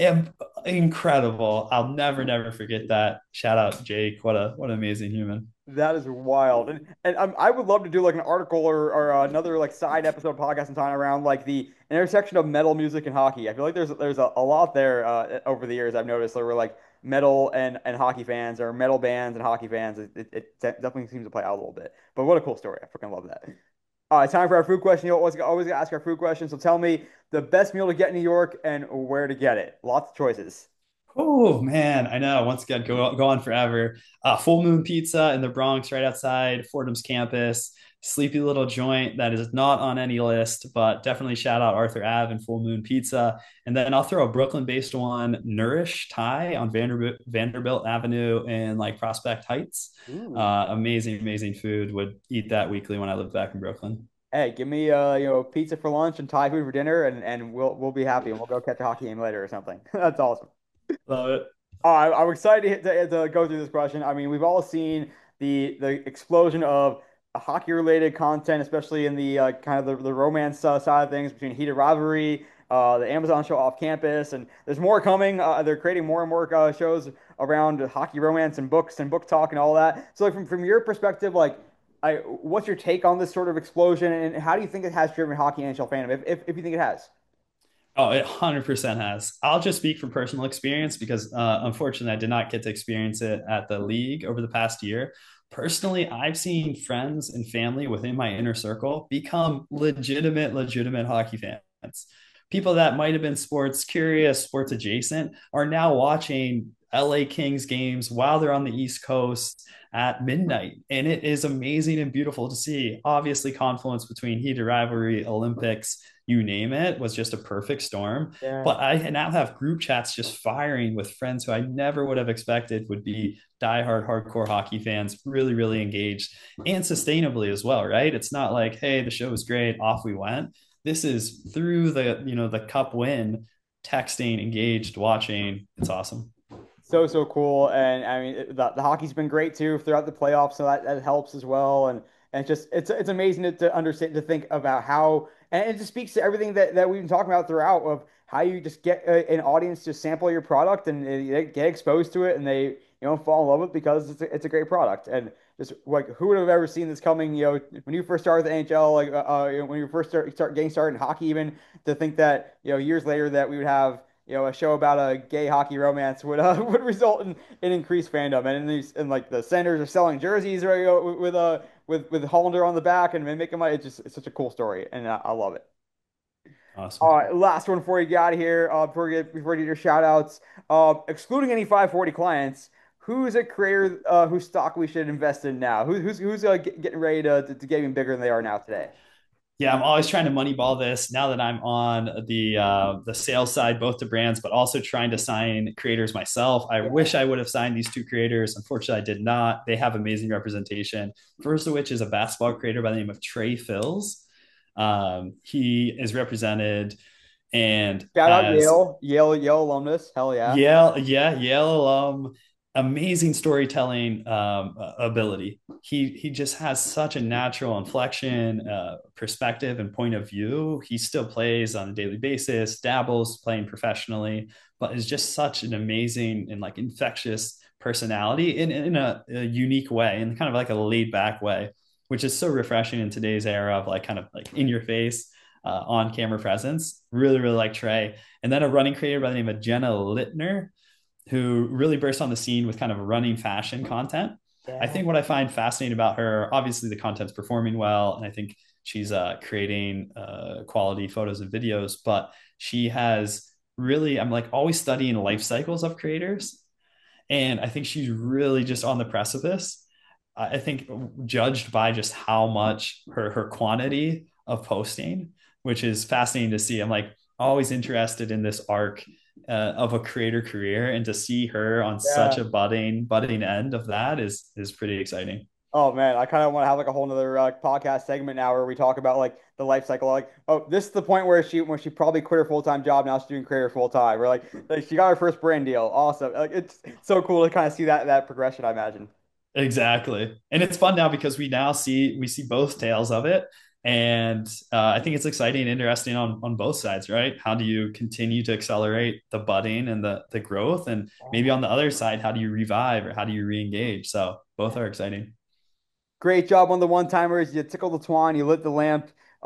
Incredible. I'll never forget that. Shout out Jake. What an amazing human. That is wild, and I would love to do like an article or another like side episode podcast in time around like the intersection of metal music and hockey. I feel like there's a lot there over the years I've noticed there were like metal and hockey fans or metal bands and hockey fans. It definitely seems to play out a little bit. But what a cool story! I freaking love that. All right, time for our food question. You always gotta ask our food question. So tell me the best meal to get in New York and where to get it. Lots of choices. Oh man, I know. Once again, go on forever. Full Moon Pizza in the Bronx, right outside Fordham's campus. Sleepy little joint that is not on any list, but definitely shout out Arthur Ave and Full Moon Pizza. And then I'll throw a Brooklyn-based one, Nourish Thai on Vanderbilt Avenue in like Prospect Heights. Ooh. Amazing food. Would eat that weekly when I lived back in Brooklyn. Hey, give me pizza for lunch and Thai food for dinner, and we'll be happy, and we'll go catch a hockey game later or something. That's awesome. Love it. I'm excited to go through this question. I mean, we've all seen the explosion of hockey related content, especially in the kind of the romance side of things between Heated Rivalry, the Amazon show Off Campus, and there's more coming. They're creating more and more shows around hockey romance and books and book talk and all that. So, like from your perspective, like, what's your take on this sort of explosion, and how do you think it has driven hockey and NHL fandom, if you think it has? Oh, it 100% has. I'll just speak from personal experience because unfortunately I did not get to experience it at the league over the past year. Personally, I've seen friends and family within my inner circle become legitimate hockey fans. People that might have been sports curious, sports adjacent, are now watching LA Kings games while they're on the East Coast at midnight. And it is amazing and beautiful to see. Obviously, confluence between heated rivalry, Olympics, you name it, was just a perfect storm. Yeah. But I now have group chats just firing with friends who I never would have expected would be diehard hardcore hockey fans, really engaged and sustainably as well, right? It's not like, hey, the show was great, off we went. This is through the cup win, texting, engaged, watching. It's awesome. So cool, and I mean the hockey's been great too throughout the playoffs, so that helps as well. And it's amazing to understand to think about how, and it just speaks to everything that we've been talking about throughout of how you just get an audience to sample your product and they get exposed to it and they fall in love with it because it's a great product. And just like who would have ever seen this coming? When you first started the NHL, like when you first start getting started in hockey, even to think that years later that we would have a show about a gay hockey romance would would result in increased fandom. And in these and like the Senators are selling jerseys right, with Hollander on the back and making money. It's such a cool story, and I love it. All Awesome. right, last one before you get out of here. Before you do your shout outs, excluding any 540 clients, who's a creator whose stock we should invest in now? Who's getting ready to get even bigger than they are now today? Yeah, I'm always trying to moneyball this now that I'm on the sales side, both to brands, but also trying to sign creators myself. I wish I would have signed these two creators. Unfortunately, I did not. They have amazing representation. First of which is a basketball creator by the name of Trey Fills. He is represented and Shout out has Yale alumnus. Hell yeah. Yale alum, amazing storytelling ability. He just has such a natural inflection, perspective, and point of view. He still plays on a daily basis, dabbles playing professionally, but is just such an amazing and like infectious personality in a unique way, in kind of like a laid back way, which is so refreshing in today's era of like kind of like in your face. On camera presence, really like Trey, and then a running creator by the name of Jenna Littner, who really burst on the scene with kind of running fashion content. I Yeah. think what I find fascinating about her, obviously the content's performing well, and I think she's creating quality photos and videos, but she has really, I'm like always studying life cycles of creators. And I think she's really just on the precipice. I think judged by just how much her quantity of posting, which is fascinating to see. I'm like always interested in this arc of a creator career, and to see her on such Yeah. a budding end of that is pretty exciting. Oh man, I kind of want to have like a whole nother podcast segment now where we talk about like the life cycle. Like, oh, this is the point where she probably quit her full-time job. Now she's doing creator full time. We're like she got her first brand deal. Awesome. Like it's so cool to kind of see that progression, I imagine. Exactly. And it's fun now because we see both tales of it. And I think it's exciting and interesting on both sides, right? How do you continue to accelerate the budding and the growth? And maybe on the other side, how do you revive or how do you re-engage? So both are exciting. Great job on the one-timers. You tickled the twine, you lit the lamp.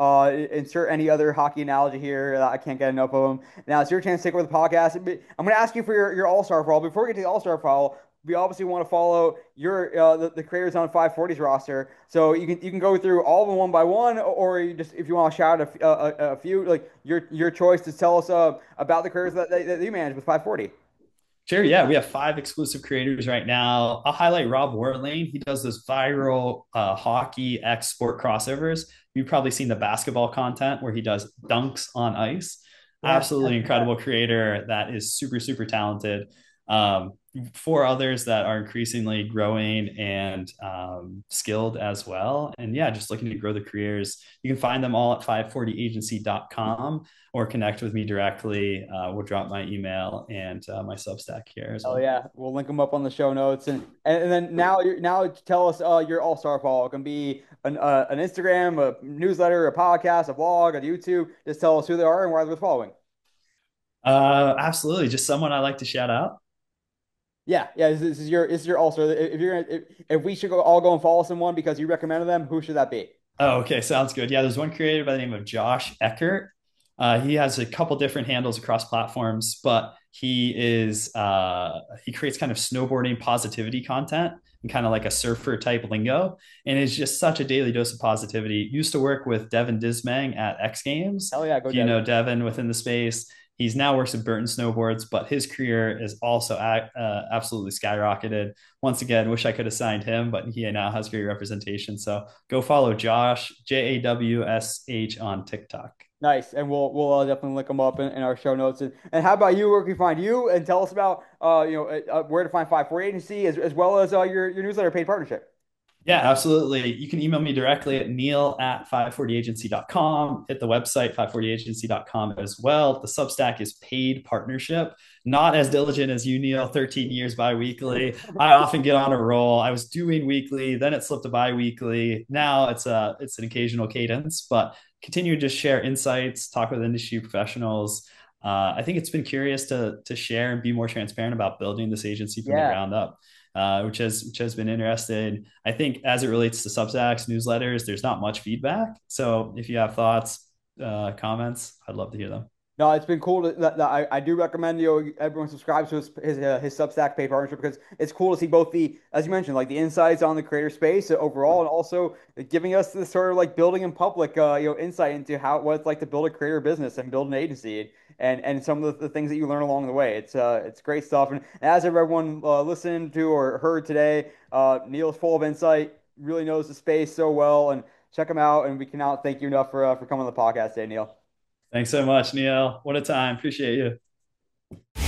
Insert any other hockey analogy here. I can't get enough of them. Now it's your chance to take over the podcast. I'm going to ask you for your All-Star file. Before we get to the All-Star file, we obviously want to follow your the creators on 540's roster. So you can go through all of them one by one, or you just if you want to shout a few, like your choice to tell us about the creators that you manage with 540. Sure. Yeah. We have 5 exclusive creators right now. I'll highlight Rob Warlane. He does this viral hockey X sport crossovers. You've probably seen the basketball content where he does dunks on ice. Yeah. Absolutely incredible creator that is super talented. four others that are increasingly growing and skilled as well. And yeah, just looking to grow the careers. You can find them all at 540agency.com or connect with me directly. We'll drop my email and my Substack here as Oh well. yeah, we'll link them up on the show notes, and then now tell us your all star follow. It can be an Instagram, a newsletter, a podcast, a blog, a YouTube. Just tell us who they are and why they're following. Absolutely. Just someone I like to shout out. Yeah, yeah. This is your all star. If you're gonna if we should all go and follow someone because you recommended them, who should that be? Oh, okay. Sounds good. Yeah, there's one creator by the name of Josh Eckert. He has a couple different handles across platforms, but he creates kind of snowboarding positivity content and kind of like a surfer type lingo, and it's just such a daily dose of positivity. Used to work with Devin Dismang at X Games. Hell yeah, go If you Devin. know Devin within the space, he's now works at Burton Snowboards, but his career is also absolutely skyrocketed. Once again, wish I could have signed him, but he now has great representation. So go follow Josh, JAWSH on TikTok. Nice, and we'll definitely link them up in our show notes. And how about you? Where can we find you? And tell us about where to find 540 Agency as well as your newsletter paid partnership. Yeah, absolutely. You can email me directly at neil at 540agency.com. Hit the website, 540agency.com as well. The Substack is paid partnership. Not as diligent as you, Neil, 13 years bi-weekly. I often get on a roll. I was doing weekly, then it slipped to bi-weekly. Now it's an occasional cadence, but continue to just share insights, talk with industry professionals. I think it's been curious to share and be more transparent about building this agency from the Yeah. ground up. Which has been interesting. I think as it relates to Substacks, newsletters, there's not much feedback. So if you have thoughts, comments, I'd love to hear them. No, it's been cool that I do recommend everyone subscribes to his Substack paid partnership because it's cool to see both the as you mentioned like the insights on the creator space overall and also giving us this sort of like building in public insight into what it's like to build a creator business and build an agency and some of the things that you learn along the way. It's great stuff and as everyone listened to or heard today, Neil's full of insight, really knows the space so well and check him out and we cannot thank you enough for coming on the podcast today, Neil. Thanks so much, Neil. What a time. Appreciate you.